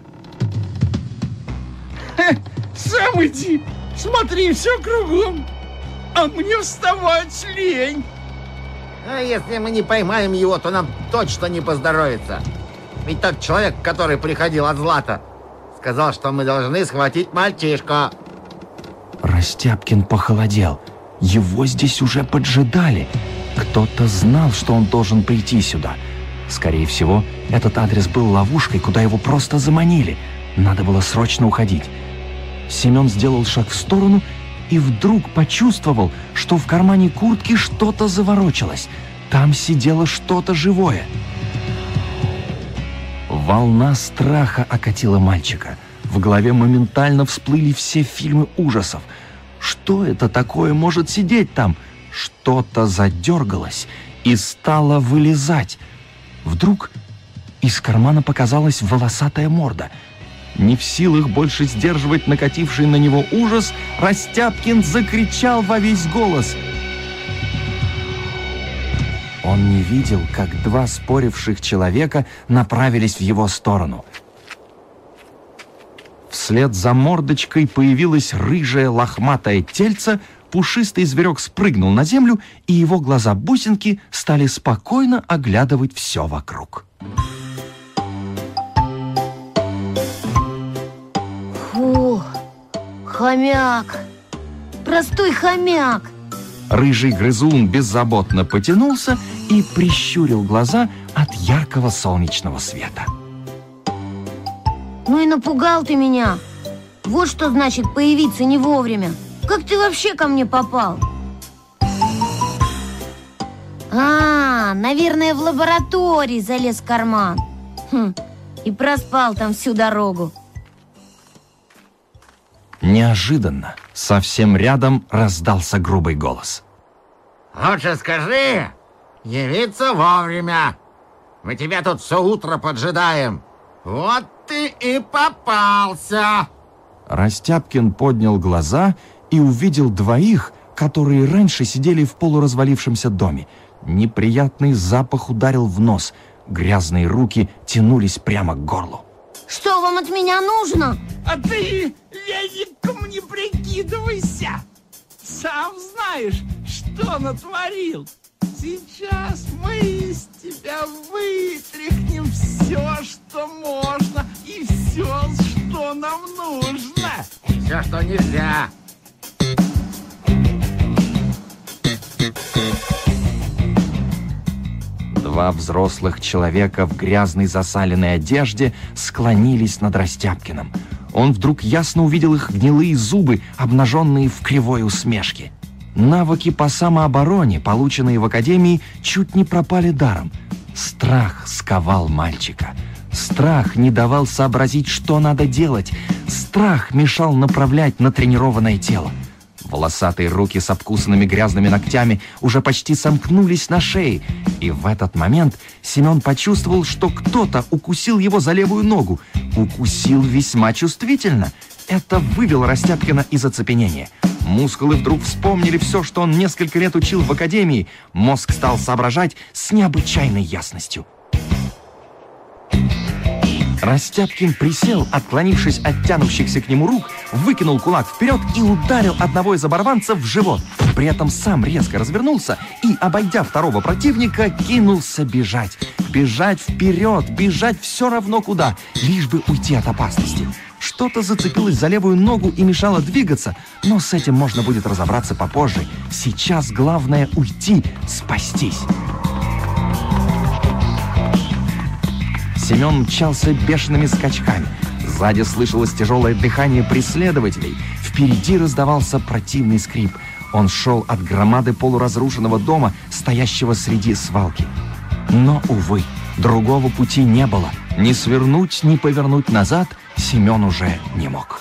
Сам иди, смотри, все кругом, а мне вставать лень. А если мы не поймаем его, то нам точно не поздоровится. Ведь тот человек, который приходил от Злата, сказал, что мы должны схватить мальчишку. Растяпкин похолодел. Его здесь уже поджидали. Кто-то знал, что он должен прийти сюда. Скорее всего, этот адрес был ловушкой, куда его просто заманили. Надо было срочно уходить. Семен сделал шаг в сторону и вдруг почувствовал, что в кармане куртки что-то заворочилось. Там сидело что-то живое. Волна страха окатила мальчика. В голове моментально всплыли все фильмы ужасов. Что это такое может сидеть там? Что-то задергалось и стало вылезать. Вдруг из кармана показалась волосатая морда. Не в силах больше сдерживать накативший на него ужас, Растяпкин закричал во весь голос. Он не видел, как два споривших человека направились в его сторону. Вслед за мордочкой появилось рыжее лохматое тельце, пушистый зверек спрыгнул на землю, и его глаза-бусинки стали спокойно оглядывать все вокруг. Фу, хомяк, простой хомяк. Рыжий грызун беззаботно потянулся и прищурил глаза от яркого солнечного света. Ну и напугал ты меня. Вот что значит появиться не вовремя. Как ты вообще ко мне попал? Наверное, в лаборатории залез в карман. И проспал там всю дорогу. Неожиданно, совсем рядом раздался грубый голос. Лучше скажи, явиться вовремя. Мы тебя тут все утро поджидаем. Вот ты и попался. Растяпкин поднял глаза и увидел двоих, которые раньше сидели в полуразвалившемся доме. Неприятный запах ударил в нос. Грязные руки тянулись прямо к горлу. Что вам от меня нужно? А ты веником не прикидывайся. Сам знаешь, что натворил. Сейчас мы из тебя вытряхнем все, что можно, и все, что нам нужно. Все, что нельзя. Два взрослых человека в грязной засаленной одежде склонились над Растяпкиным. Он вдруг ясно увидел их гнилые зубы, обнаженные в кривой усмешке. Навыки по самообороне, полученные в академии, чуть не пропали даром. Страх сковал мальчика. Страх не давал сообразить, что надо делать. Страх мешал направлять натренированное тело. Волосатые руки с обкусанными грязными ногтями уже почти сомкнулись на шее. И в этот момент Семен почувствовал, что кто-то укусил его за левую ногу. Укусил весьма чувствительно. Это вывело Растяпкина из оцепенения. Мускулы вдруг вспомнили все, что он несколько лет учил в академии. Мозг стал соображать с необычайной ясностью. Растяпкин присел, отклонившись от тянущихся к нему рук, выкинул кулак вперед и ударил одного из оборванцев в живот. При этом сам резко развернулся и, обойдя второго противника, кинулся бежать. Бежать вперед, бежать все равно куда, лишь бы уйти от опасности. Что-то зацепилось за левую ногу и мешало двигаться, но с этим можно будет разобраться попозже. Сейчас главное уйти, спастись. Семен мчался бешеными скачками. Сзади слышалось тяжелое дыхание преследователей. Впереди раздавался противный скрип. Он шел от громады полуразрушенного дома, стоящего среди свалки. Но, увы, другого пути не было. Ни свернуть, ни повернуть назад Семен уже не мог.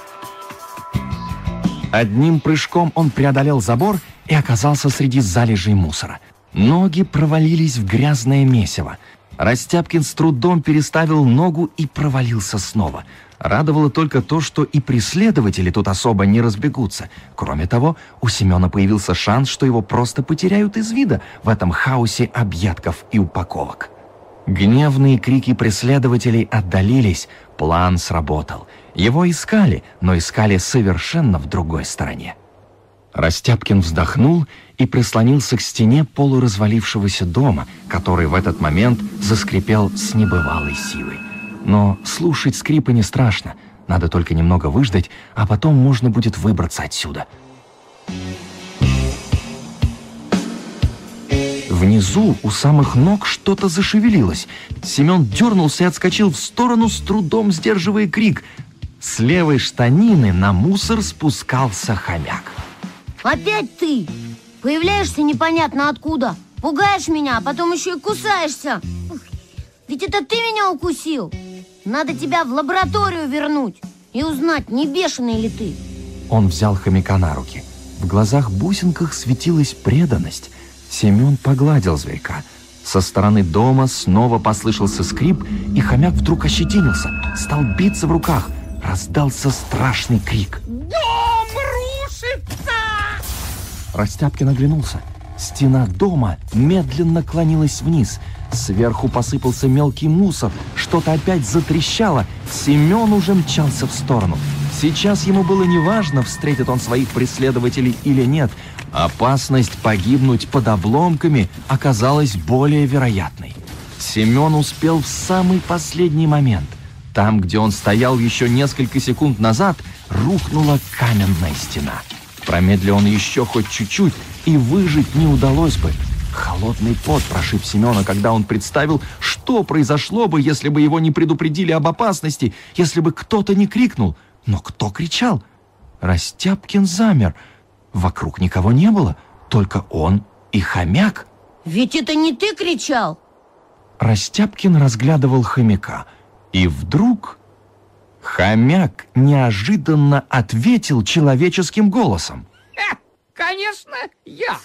Одним прыжком он преодолел забор и оказался среди залежей мусора. Ноги провалились в грязное месиво. Растяпкин с трудом переставил ногу и провалился снова. Радовало только то, что и преследователи тут особо не разбегутся. Кроме того, у Семена появился шанс, что его просто потеряют из вида в этом хаосе объедков и упаковок. Гневные крики преследователей отдалились, план сработал. Его искали, но искали совершенно в другой стороне. Растяпкин вздохнул и прислонился к стене полуразвалившегося дома, который в этот момент заскрипел с небывалой силой. Но слушать скрипы не страшно, надо только немного выждать, а потом можно будет выбраться отсюда. Внизу у самых ног что-то зашевелилось. Семен дернулся и отскочил в сторону, с трудом сдерживая крик. С левой штанины на мусор спускался хомяк. Опять ты! Появляешься непонятно откуда. Пугаешь меня, а потом еще и кусаешься. Ведь это ты меня укусил. Надо тебя в лабораторию вернуть и узнать, не бешеный ли ты. Он взял хомяка на руки. В глазах-бусинках светилась преданность. Семен погладил зверька. Со стороны дома снова послышался скрип, и хомяк вдруг ощетинился, стал биться в руках. Раздался страшный крик. Дом рушится! Растяпкин оглянулся. Стена дома медленно клонилась вниз. Сверху посыпался мелкий мусор. Что-то опять затрещало. Семен уже мчался в сторону. Сейчас ему было неважно, встретит он своих преследователей или нет. Опасность погибнуть под обломками оказалась более вероятной. Семен успел в самый последний момент. Там, где он стоял еще несколько секунд назад, рухнула каменная стена. Промедли он еще хоть чуть-чуть, и выжить не удалось бы. Холодный пот прошиб Семена, когда он представил, что произошло бы, если бы его не предупредили об опасности, если бы кто-то не крикнул. Но кто кричал? Растяпкин замер. Вокруг никого не было, только он и хомяк. Ведь это не ты кричал. Растяпкин разглядывал хомяка. И вдруг хомяк неожиданно ответил человеческим голосом. Конечно, я.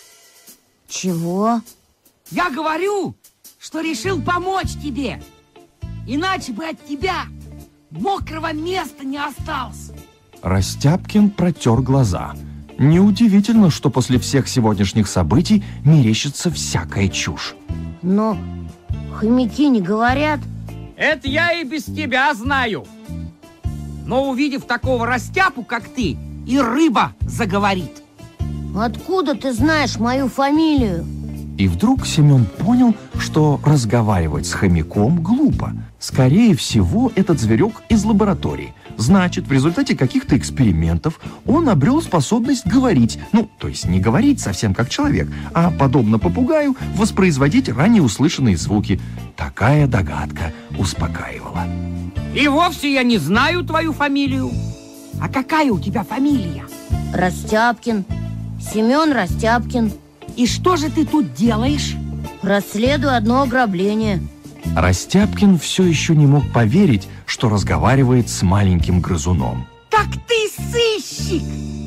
Чего? Я говорю, что решил помочь тебе. Иначе бы от тебя мокрого места не осталось. Растяпкин протер глаза. Неудивительно, что после всех сегодняшних событий мерещится всякая чушь. Но хомяки не говорят. Это я и без тебя знаю. Но увидев такого растяпу, как ты, и рыба заговорит. Откуда ты знаешь мою фамилию? И вдруг Семен понял, что разговаривать с хомяком глупо. Скорее всего, этот зверек из лаборатории. Значит, в результате каких-то экспериментов он обрел способность говорить. Ну, то есть не говорить совсем как человек, а, подобно попугаю, воспроизводить ранее услышанные звуки. Такая догадка успокаивала. И вовсе я не знаю твою фамилию. А какая у тебя фамилия? Растяпкин. Семен Растяпкин. И что же ты тут делаешь? Расследую одно ограбление. Растяпкин все еще не мог поверить, что разговаривает с маленьким грызуном. Так ты сыщик!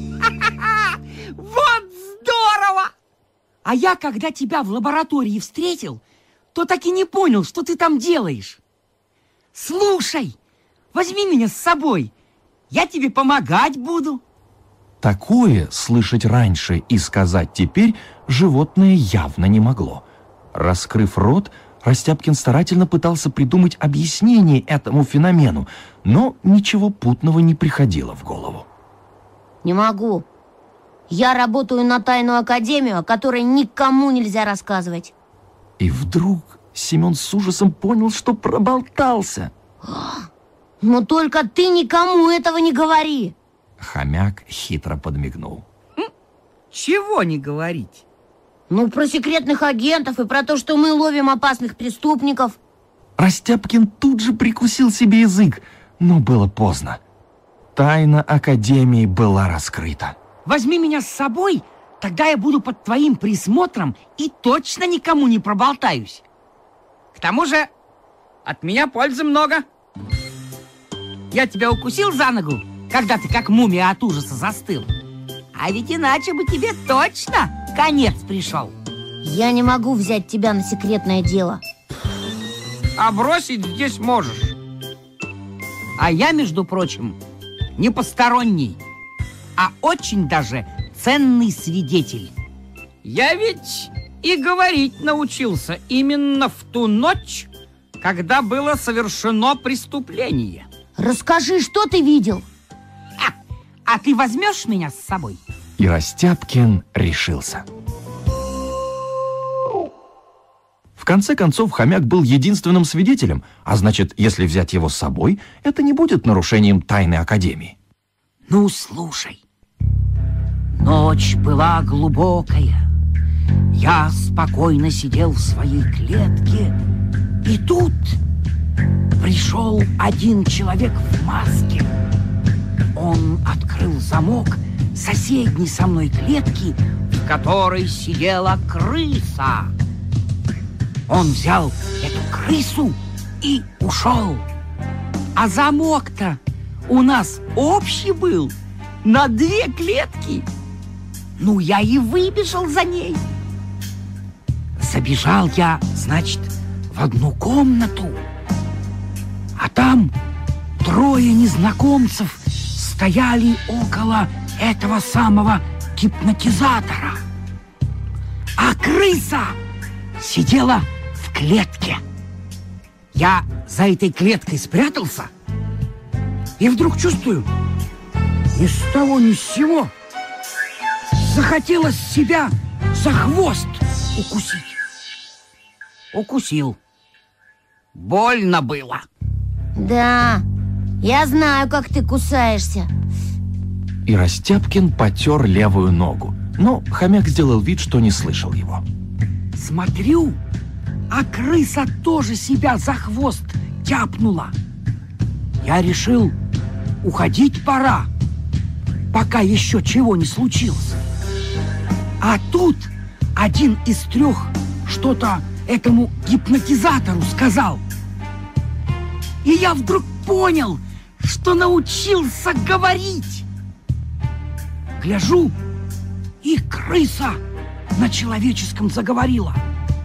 Вот здорово! А я, когда тебя в лаборатории встретил, то так и не понял, что ты там делаешь. Слушай, возьми меня с собой, я тебе помогать буду. Такое слышать раньше и сказать теперь животное явно не могло. Раскрыв рот, Растяпкин старательно пытался придумать объяснение этому феномену, но ничего путного не приходило в голову. Не могу. Я работаю на тайную академию, о которой никому нельзя рассказывать. И вдруг Семен с ужасом понял, что проболтался. Но только ты никому этого не говори. Хомяк хитро подмигнул. Чего не говорить? Ну, про секретных агентов и про то, что мы ловим опасных преступников. Растяпкин тут же прикусил себе язык, но было поздно. Тайна Академии была раскрыта. Возьми меня с собой, тогда я буду под твоим присмотром и точно никому не проболтаюсь. К тому же от меня пользы много. Я тебя укусил за ногу, когда ты как мумия от ужаса застыл. А ведь иначе бы тебе точно конец пришел. Я не могу взять тебя на секретное дело. А бросить здесь можешь. А я, между прочим, не посторонний, а очень даже ценный свидетель. Я ведь и говорить научился именно в ту ночь, когда было совершено преступление. Расскажи, что ты видел? А ты возьмешь меня с собой? И Растяпкин решился. В конце концов, хомяк был единственным свидетелем, а значит, если взять его с собой, это не будет нарушением тайны Академии. Ну, слушай. Ночь была глубокая. Я спокойно сидел в своей клетке, и тут пришел один человек в маске. Он открыл замок соседней со мной клетки, в которой сидела крыса. Он взял эту крысу и ушел. А замок-то у нас общий был на 2 клетки. Ну, я и выбежал за ней. Забежал я, значит, в одну комнату. А там 3 незнакомцев стояли около этого самого гипнотизатора. А крыса сидела в клетке. Я за этой клеткой спрятался и вдруг чувствую, ни с того ни с сего захотелось себя за хвост укусить. Укусил. Больно было. Да, я знаю, как ты кусаешься. И Растяпкин потер левую ногу, но хомяк сделал вид, что не слышал его. Смотрю, а крыса тоже себя за хвост тяпнула. Я решил, уходить пора, пока еще чего не случилось. А тут один из 3 что-то этому гипнотизатору сказал. И я вдруг понял, что научился говорить. Гляжу, и крыса на человеческом заговорила.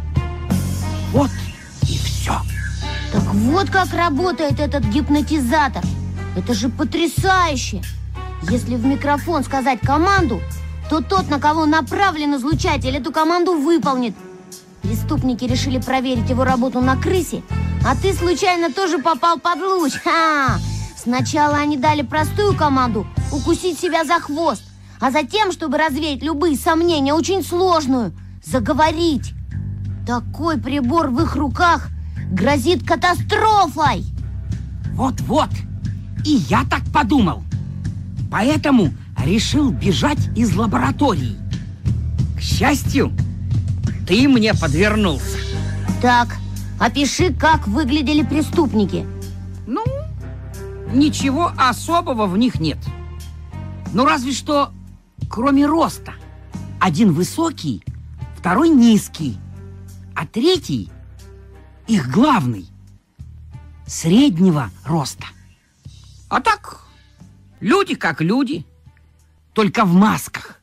Вот и все. Так вот как работает этот гипнотизатор. Это же потрясающе. Если в микрофон сказать команду, то тот, на кого направлен излучатель, эту команду выполнит. Преступники решили проверить его работу на крысе, а ты случайно тоже попал под луч. Ха! Сначала они дали простую команду – укусить себя за хвост, а затем, чтобы развеять любые сомнения, очень сложную – заговорить. Такой прибор в их руках грозит катастрофой. Вот-вот, и я так подумал. Поэтому решил бежать из лаборатории. К счастью, ты мне подвернулся. Так, опиши, как выглядели преступники. Ну, ничего особого в них нет. Ну, разве что, кроме роста. Один высокий, второй низкий, а третий, их главный, среднего роста. А так, люди как люди, только в масках.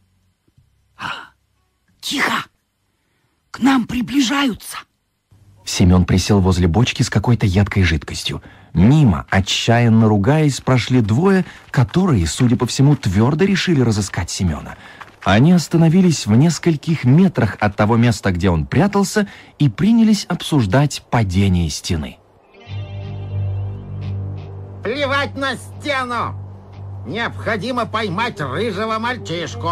Тихо! К нам приближаются. Семен присел возле бочки с какой-то едкой жидкостью. Мимо, отчаянно ругаясь, прошли 2, которые, судя по всему, твердо решили разыскать Семена. Они остановились в нескольких метрах от того места, где он прятался, и принялись обсуждать падение стены. Плевать на стену! Необходимо поймать рыжего мальчишку.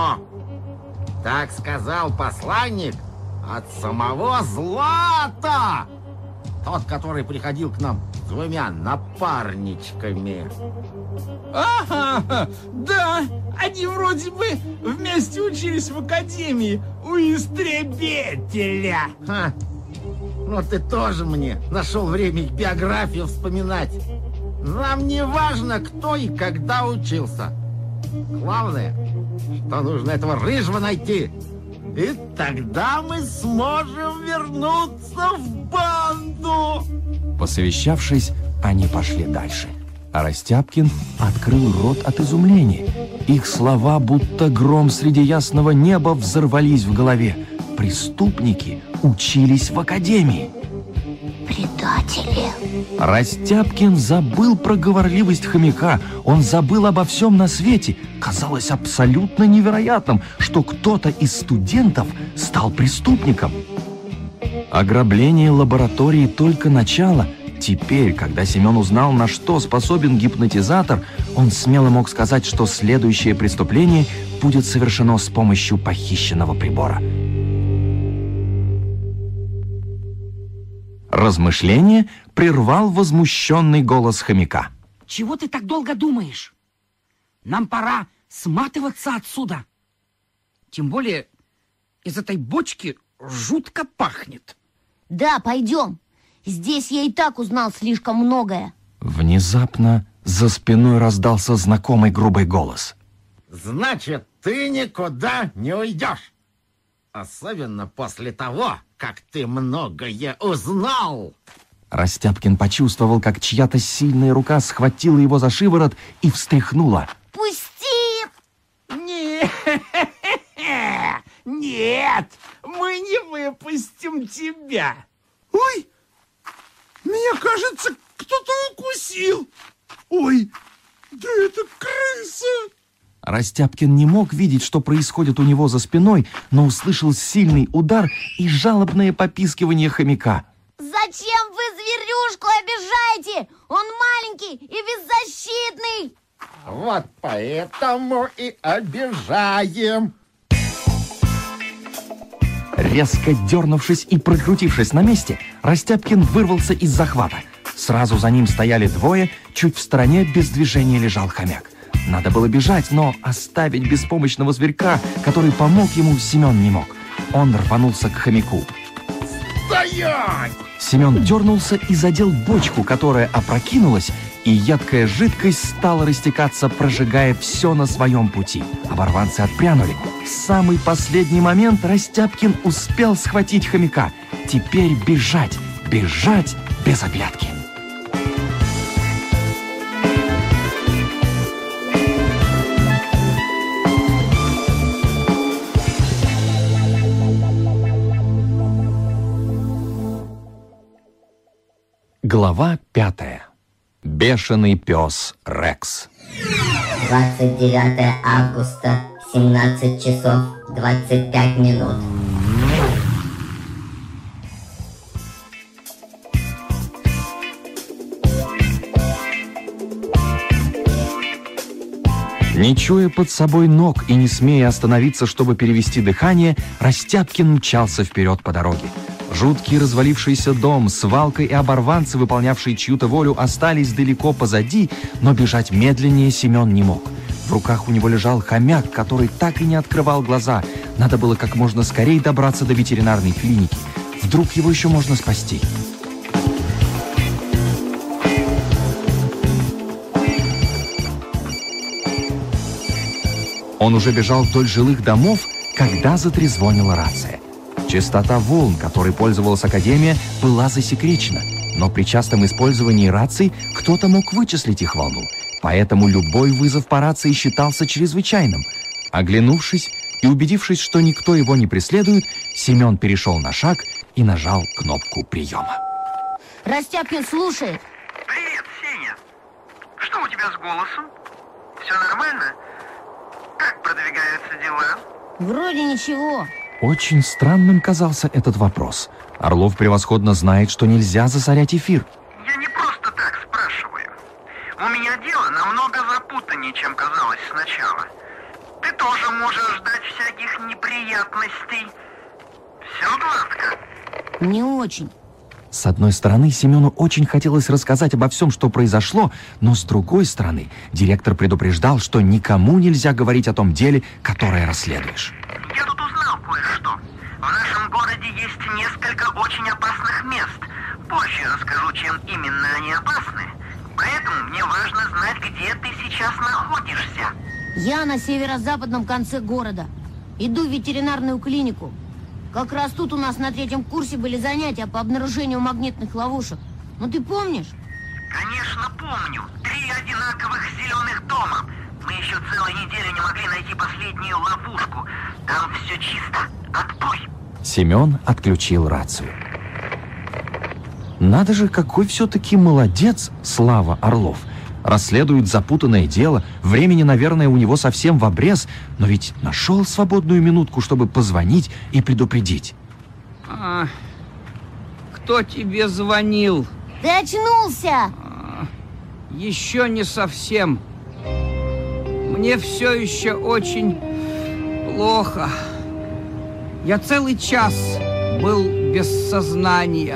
Так сказал посланник от самого Злата. Тот, который приходил к нам с 2 напарничками. Ага, да, они вроде бы вместе учились в академии у истребителя. Ха. Ну ты тоже мне нашел время их биографию вспоминать. Нам не важно, кто и когда учился. Главное, что нужно этого рыжего найти. И тогда мы сможем вернуться в банду. Посовещавшись, они пошли дальше. А Растяпкин открыл рот от изумления. Их слова, будто гром среди ясного неба, взорвались в голове. Преступники учились в академии. Предатели. Растяпкин забыл про говорливость хомяка. Он забыл обо всем на свете. Казалось абсолютно невероятным, что кто-то из студентов стал преступником. Ограбление лаборатории только начало. Теперь, когда Семен узнал, на что способен гипнотизатор, он смело мог сказать, что следующее преступление будет совершено с помощью похищенного прибора. Размышление прервал возмущенный голос хомяка. Чего ты так долго думаешь? Нам пора сматываться отсюда. Тем более из этой бочки жутко пахнет. Да, пойдем. Здесь я и так узнал слишком многое. Внезапно за спиной раздался знакомый грубый голос. Значит, ты никуда не уйдешь. Особенно после того, как ты многое узнал. Растяпкин почувствовал, как чья-то сильная рука схватила его за шиворот и встряхнула. Пусти! Нет, нет, мы не выпустим тебя. Ой, меня, кажется, кто-то укусил. Ой, да это крыса. Растяпкин не мог видеть, что происходит у него за спиной, но услышал сильный удар и жалобное попискивание хомяка. Зачем вы зверюшку обижаете? Он маленький и беззащитный. Вот поэтому и обижаем. Резко дернувшись и прокрутившись на месте, Растяпкин вырвался из захвата. Сразу за ним стояли двое, чуть в стороне без движения лежал хомяк. Надо было бежать, но оставить беспомощного зверька, который помог ему, Семен не мог. Он рванулся к хомяку. Стоять! Семен дернулся и задел бочку, которая опрокинулась, и едкая жидкость стала растекаться, прожигая все на своем пути. Оборванцы отпрянули. В самый последний момент Растяпкин успел схватить хомяка. Теперь бежать, бежать без оглядки. Глава 5. Бешеный пес Рекс. 29 августа, 17 часов 25 минут. Не чуя под собой ног и не смея остановиться, чтобы перевести дыхание, Растяпкин мчался вперед по дороге. Жуткий развалившийся дом, свалка и оборванцы, выполнявшие чью-то волю, остались далеко позади, но бежать медленнее Семен не мог. В руках у него лежал хомяк, который так и не открывал глаза. Надо было как можно скорее добраться до ветеринарной клиники. Вдруг его еще можно спасти. Он уже бежал вдоль жилых домов, когда затрезвонила рация. Частота волн, которой пользовалась Академия, была засекречена, но при частом использовании раций кто-то мог вычислить их волну, поэтому любой вызов по рации считался чрезвычайным. Оглянувшись и убедившись, что никто его не преследует, Семен перешел на шаг и нажал кнопку приема. Растяпкин слушает. Привет, Сеня. Что у тебя с голосом? Все нормально? Как продвигаются дела? Вроде ничего. Очень странным казался этот вопрос. Орлов превосходно знает, что нельзя засорять эфир. Я не просто так спрашиваю. У меня дело намного запутаннее, чем казалось сначала. Ты тоже можешь ждать всяких неприятностей. Все гладко? Не очень. С одной стороны, Семену очень хотелось рассказать обо всем, что произошло, но с другой стороны, директор предупреждал, что никому нельзя говорить о том деле, которое расследуешь. Я тут узнал кое-что. В нашем городе есть несколько очень опасных мест. Позже расскажу, чем именно они опасны. Поэтому мне важно знать, где ты сейчас находишься. Я на северо-западном конце города. Иду в ветеринарную клинику. Как раз тут у нас на 3-м курсе были занятия по обнаружению магнитных ловушек. Ну ты помнишь? Конечно, помню. 3 одинаковых зеленых дома. Мы еще целую неделю не могли найти последнюю ловушку. Там все чисто. Отбой. Семен отключил рацию. Надо же, какой все-таки молодец Слава Орлов. Расследует запутанное дело, времени, наверное, у него совсем в обрез, но ведь нашел свободную минутку, чтобы позвонить и предупредить. Кто тебе звонил? Ты очнулся? Еще не совсем. Мне все еще очень плохо. Я целый час был без сознания.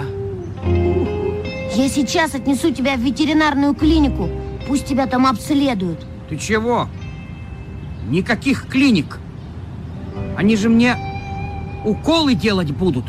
Я сейчас отнесу тебя в ветеринарную клинику. Пусть тебя там обследуют. Ты чего? Никаких клиник. Они же мне уколы делать будут.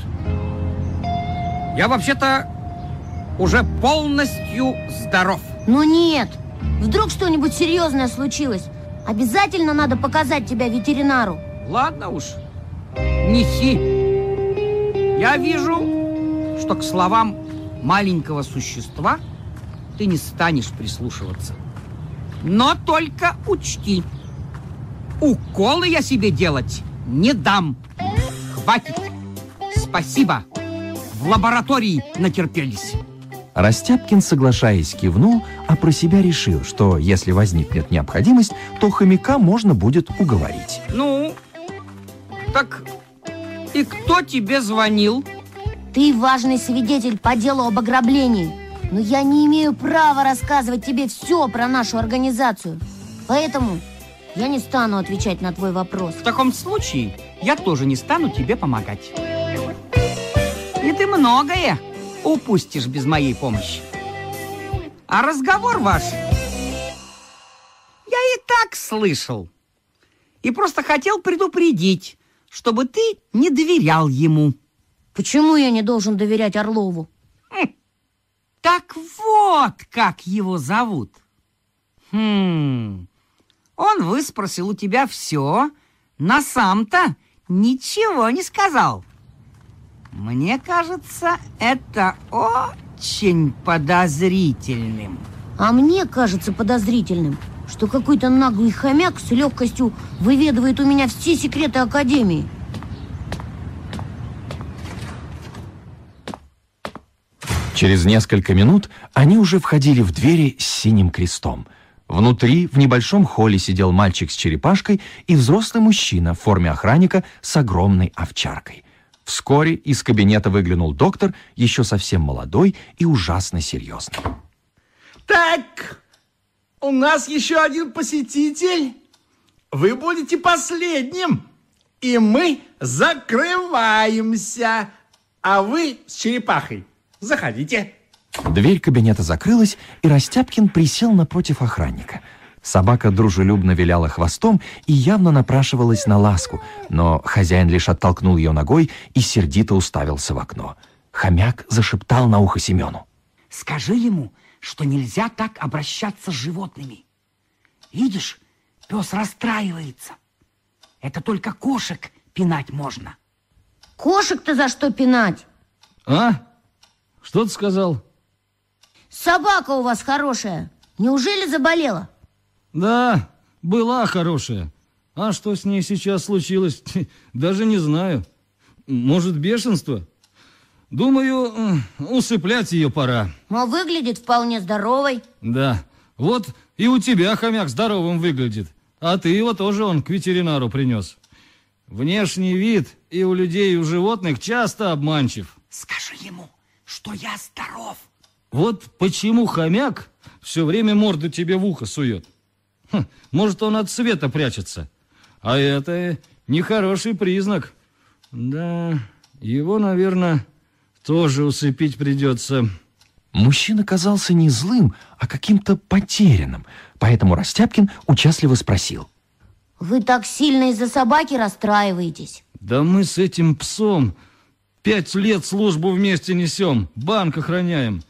Я вообще-то уже полностью здоров. Ну нет. Вдруг что-нибудь серьезное случилось. Обязательно надо показать тебя ветеринару. Ладно уж. Неси. Я вижу, что к словам маленького существа ты не станешь прислушиваться. Но только учти, уколы я себе делать не дам. Хватит. Спасибо. В лаборатории натерпелись. Растяпкин, соглашаясь, кивнул, а про себя решил, что если возникнет необходимость, то хомяка можно будет уговорить. Ну, так и кто тебе звонил? Ты важный свидетель по делу об ограблении. Но я не имею права рассказывать тебе все про нашу организацию. Поэтому я не стану отвечать на твой вопрос. В таком случае я тоже не стану тебе помогать. И ты многое упустишь без моей помощи. А разговор ваш я и так слышал. И просто хотел предупредить, чтобы ты не доверял ему. Почему я не должен доверять Орлову? Так вот, как его зовут. Он выспросил у тебя все, но сам-то ничего не сказал. Мне кажется, это очень подозрительным. А мне кажется подозрительным, что какой-то наглый хомяк с легкостью выведывает у меня все секреты Академии. Через несколько минут они уже входили в двери с синим крестом. Внутри, в небольшом холле, сидел мальчик с черепашкой и взрослый мужчина в форме охранника с огромной овчаркой. Вскоре из кабинета выглянул доктор, еще совсем молодой и ужасно серьезный. Так, у нас еще один посетитель. Вы будете последним. И мы закрываемся. А вы с черепахой заходите. Дверь кабинета закрылась, и Растяпкин присел напротив охранника. Собака дружелюбно виляла хвостом и явно напрашивалась на ласку, но хозяин лишь оттолкнул ее ногой и сердито уставился в окно. Хомяк зашептал на ухо Семену. Скажи ему, что нельзя так обращаться с животными. Видишь, пес расстраивается. Это только кошек пинать можно. Кошек-то за что пинать? А? Что ты сказал? Собака у вас хорошая. Неужели заболела? Да, была хорошая. А что с ней сейчас случилось, даже не знаю. Может, бешенство? Думаю, усыплять ее пора. Но выглядит вполне здоровой. Да, вот и у тебя хомяк здоровым выглядит. А ты его тоже к ветеринару принес. Внешний вид и у людей, и у животных часто обманчив. Скажи ему, что я здоров. Вот почему хомяк все время морду тебе в ухо сует. Может, он от света прячется. А это нехороший признак. Да, его, наверное, тоже усыпить придется. Мужчина казался не злым, а каким-то потерянным, поэтому Растяпкин участливо спросил. Вы так сильно из-за собаки расстраиваетесь? Да мы с этим псом 5 лет службу вместе несем, банк охраняем.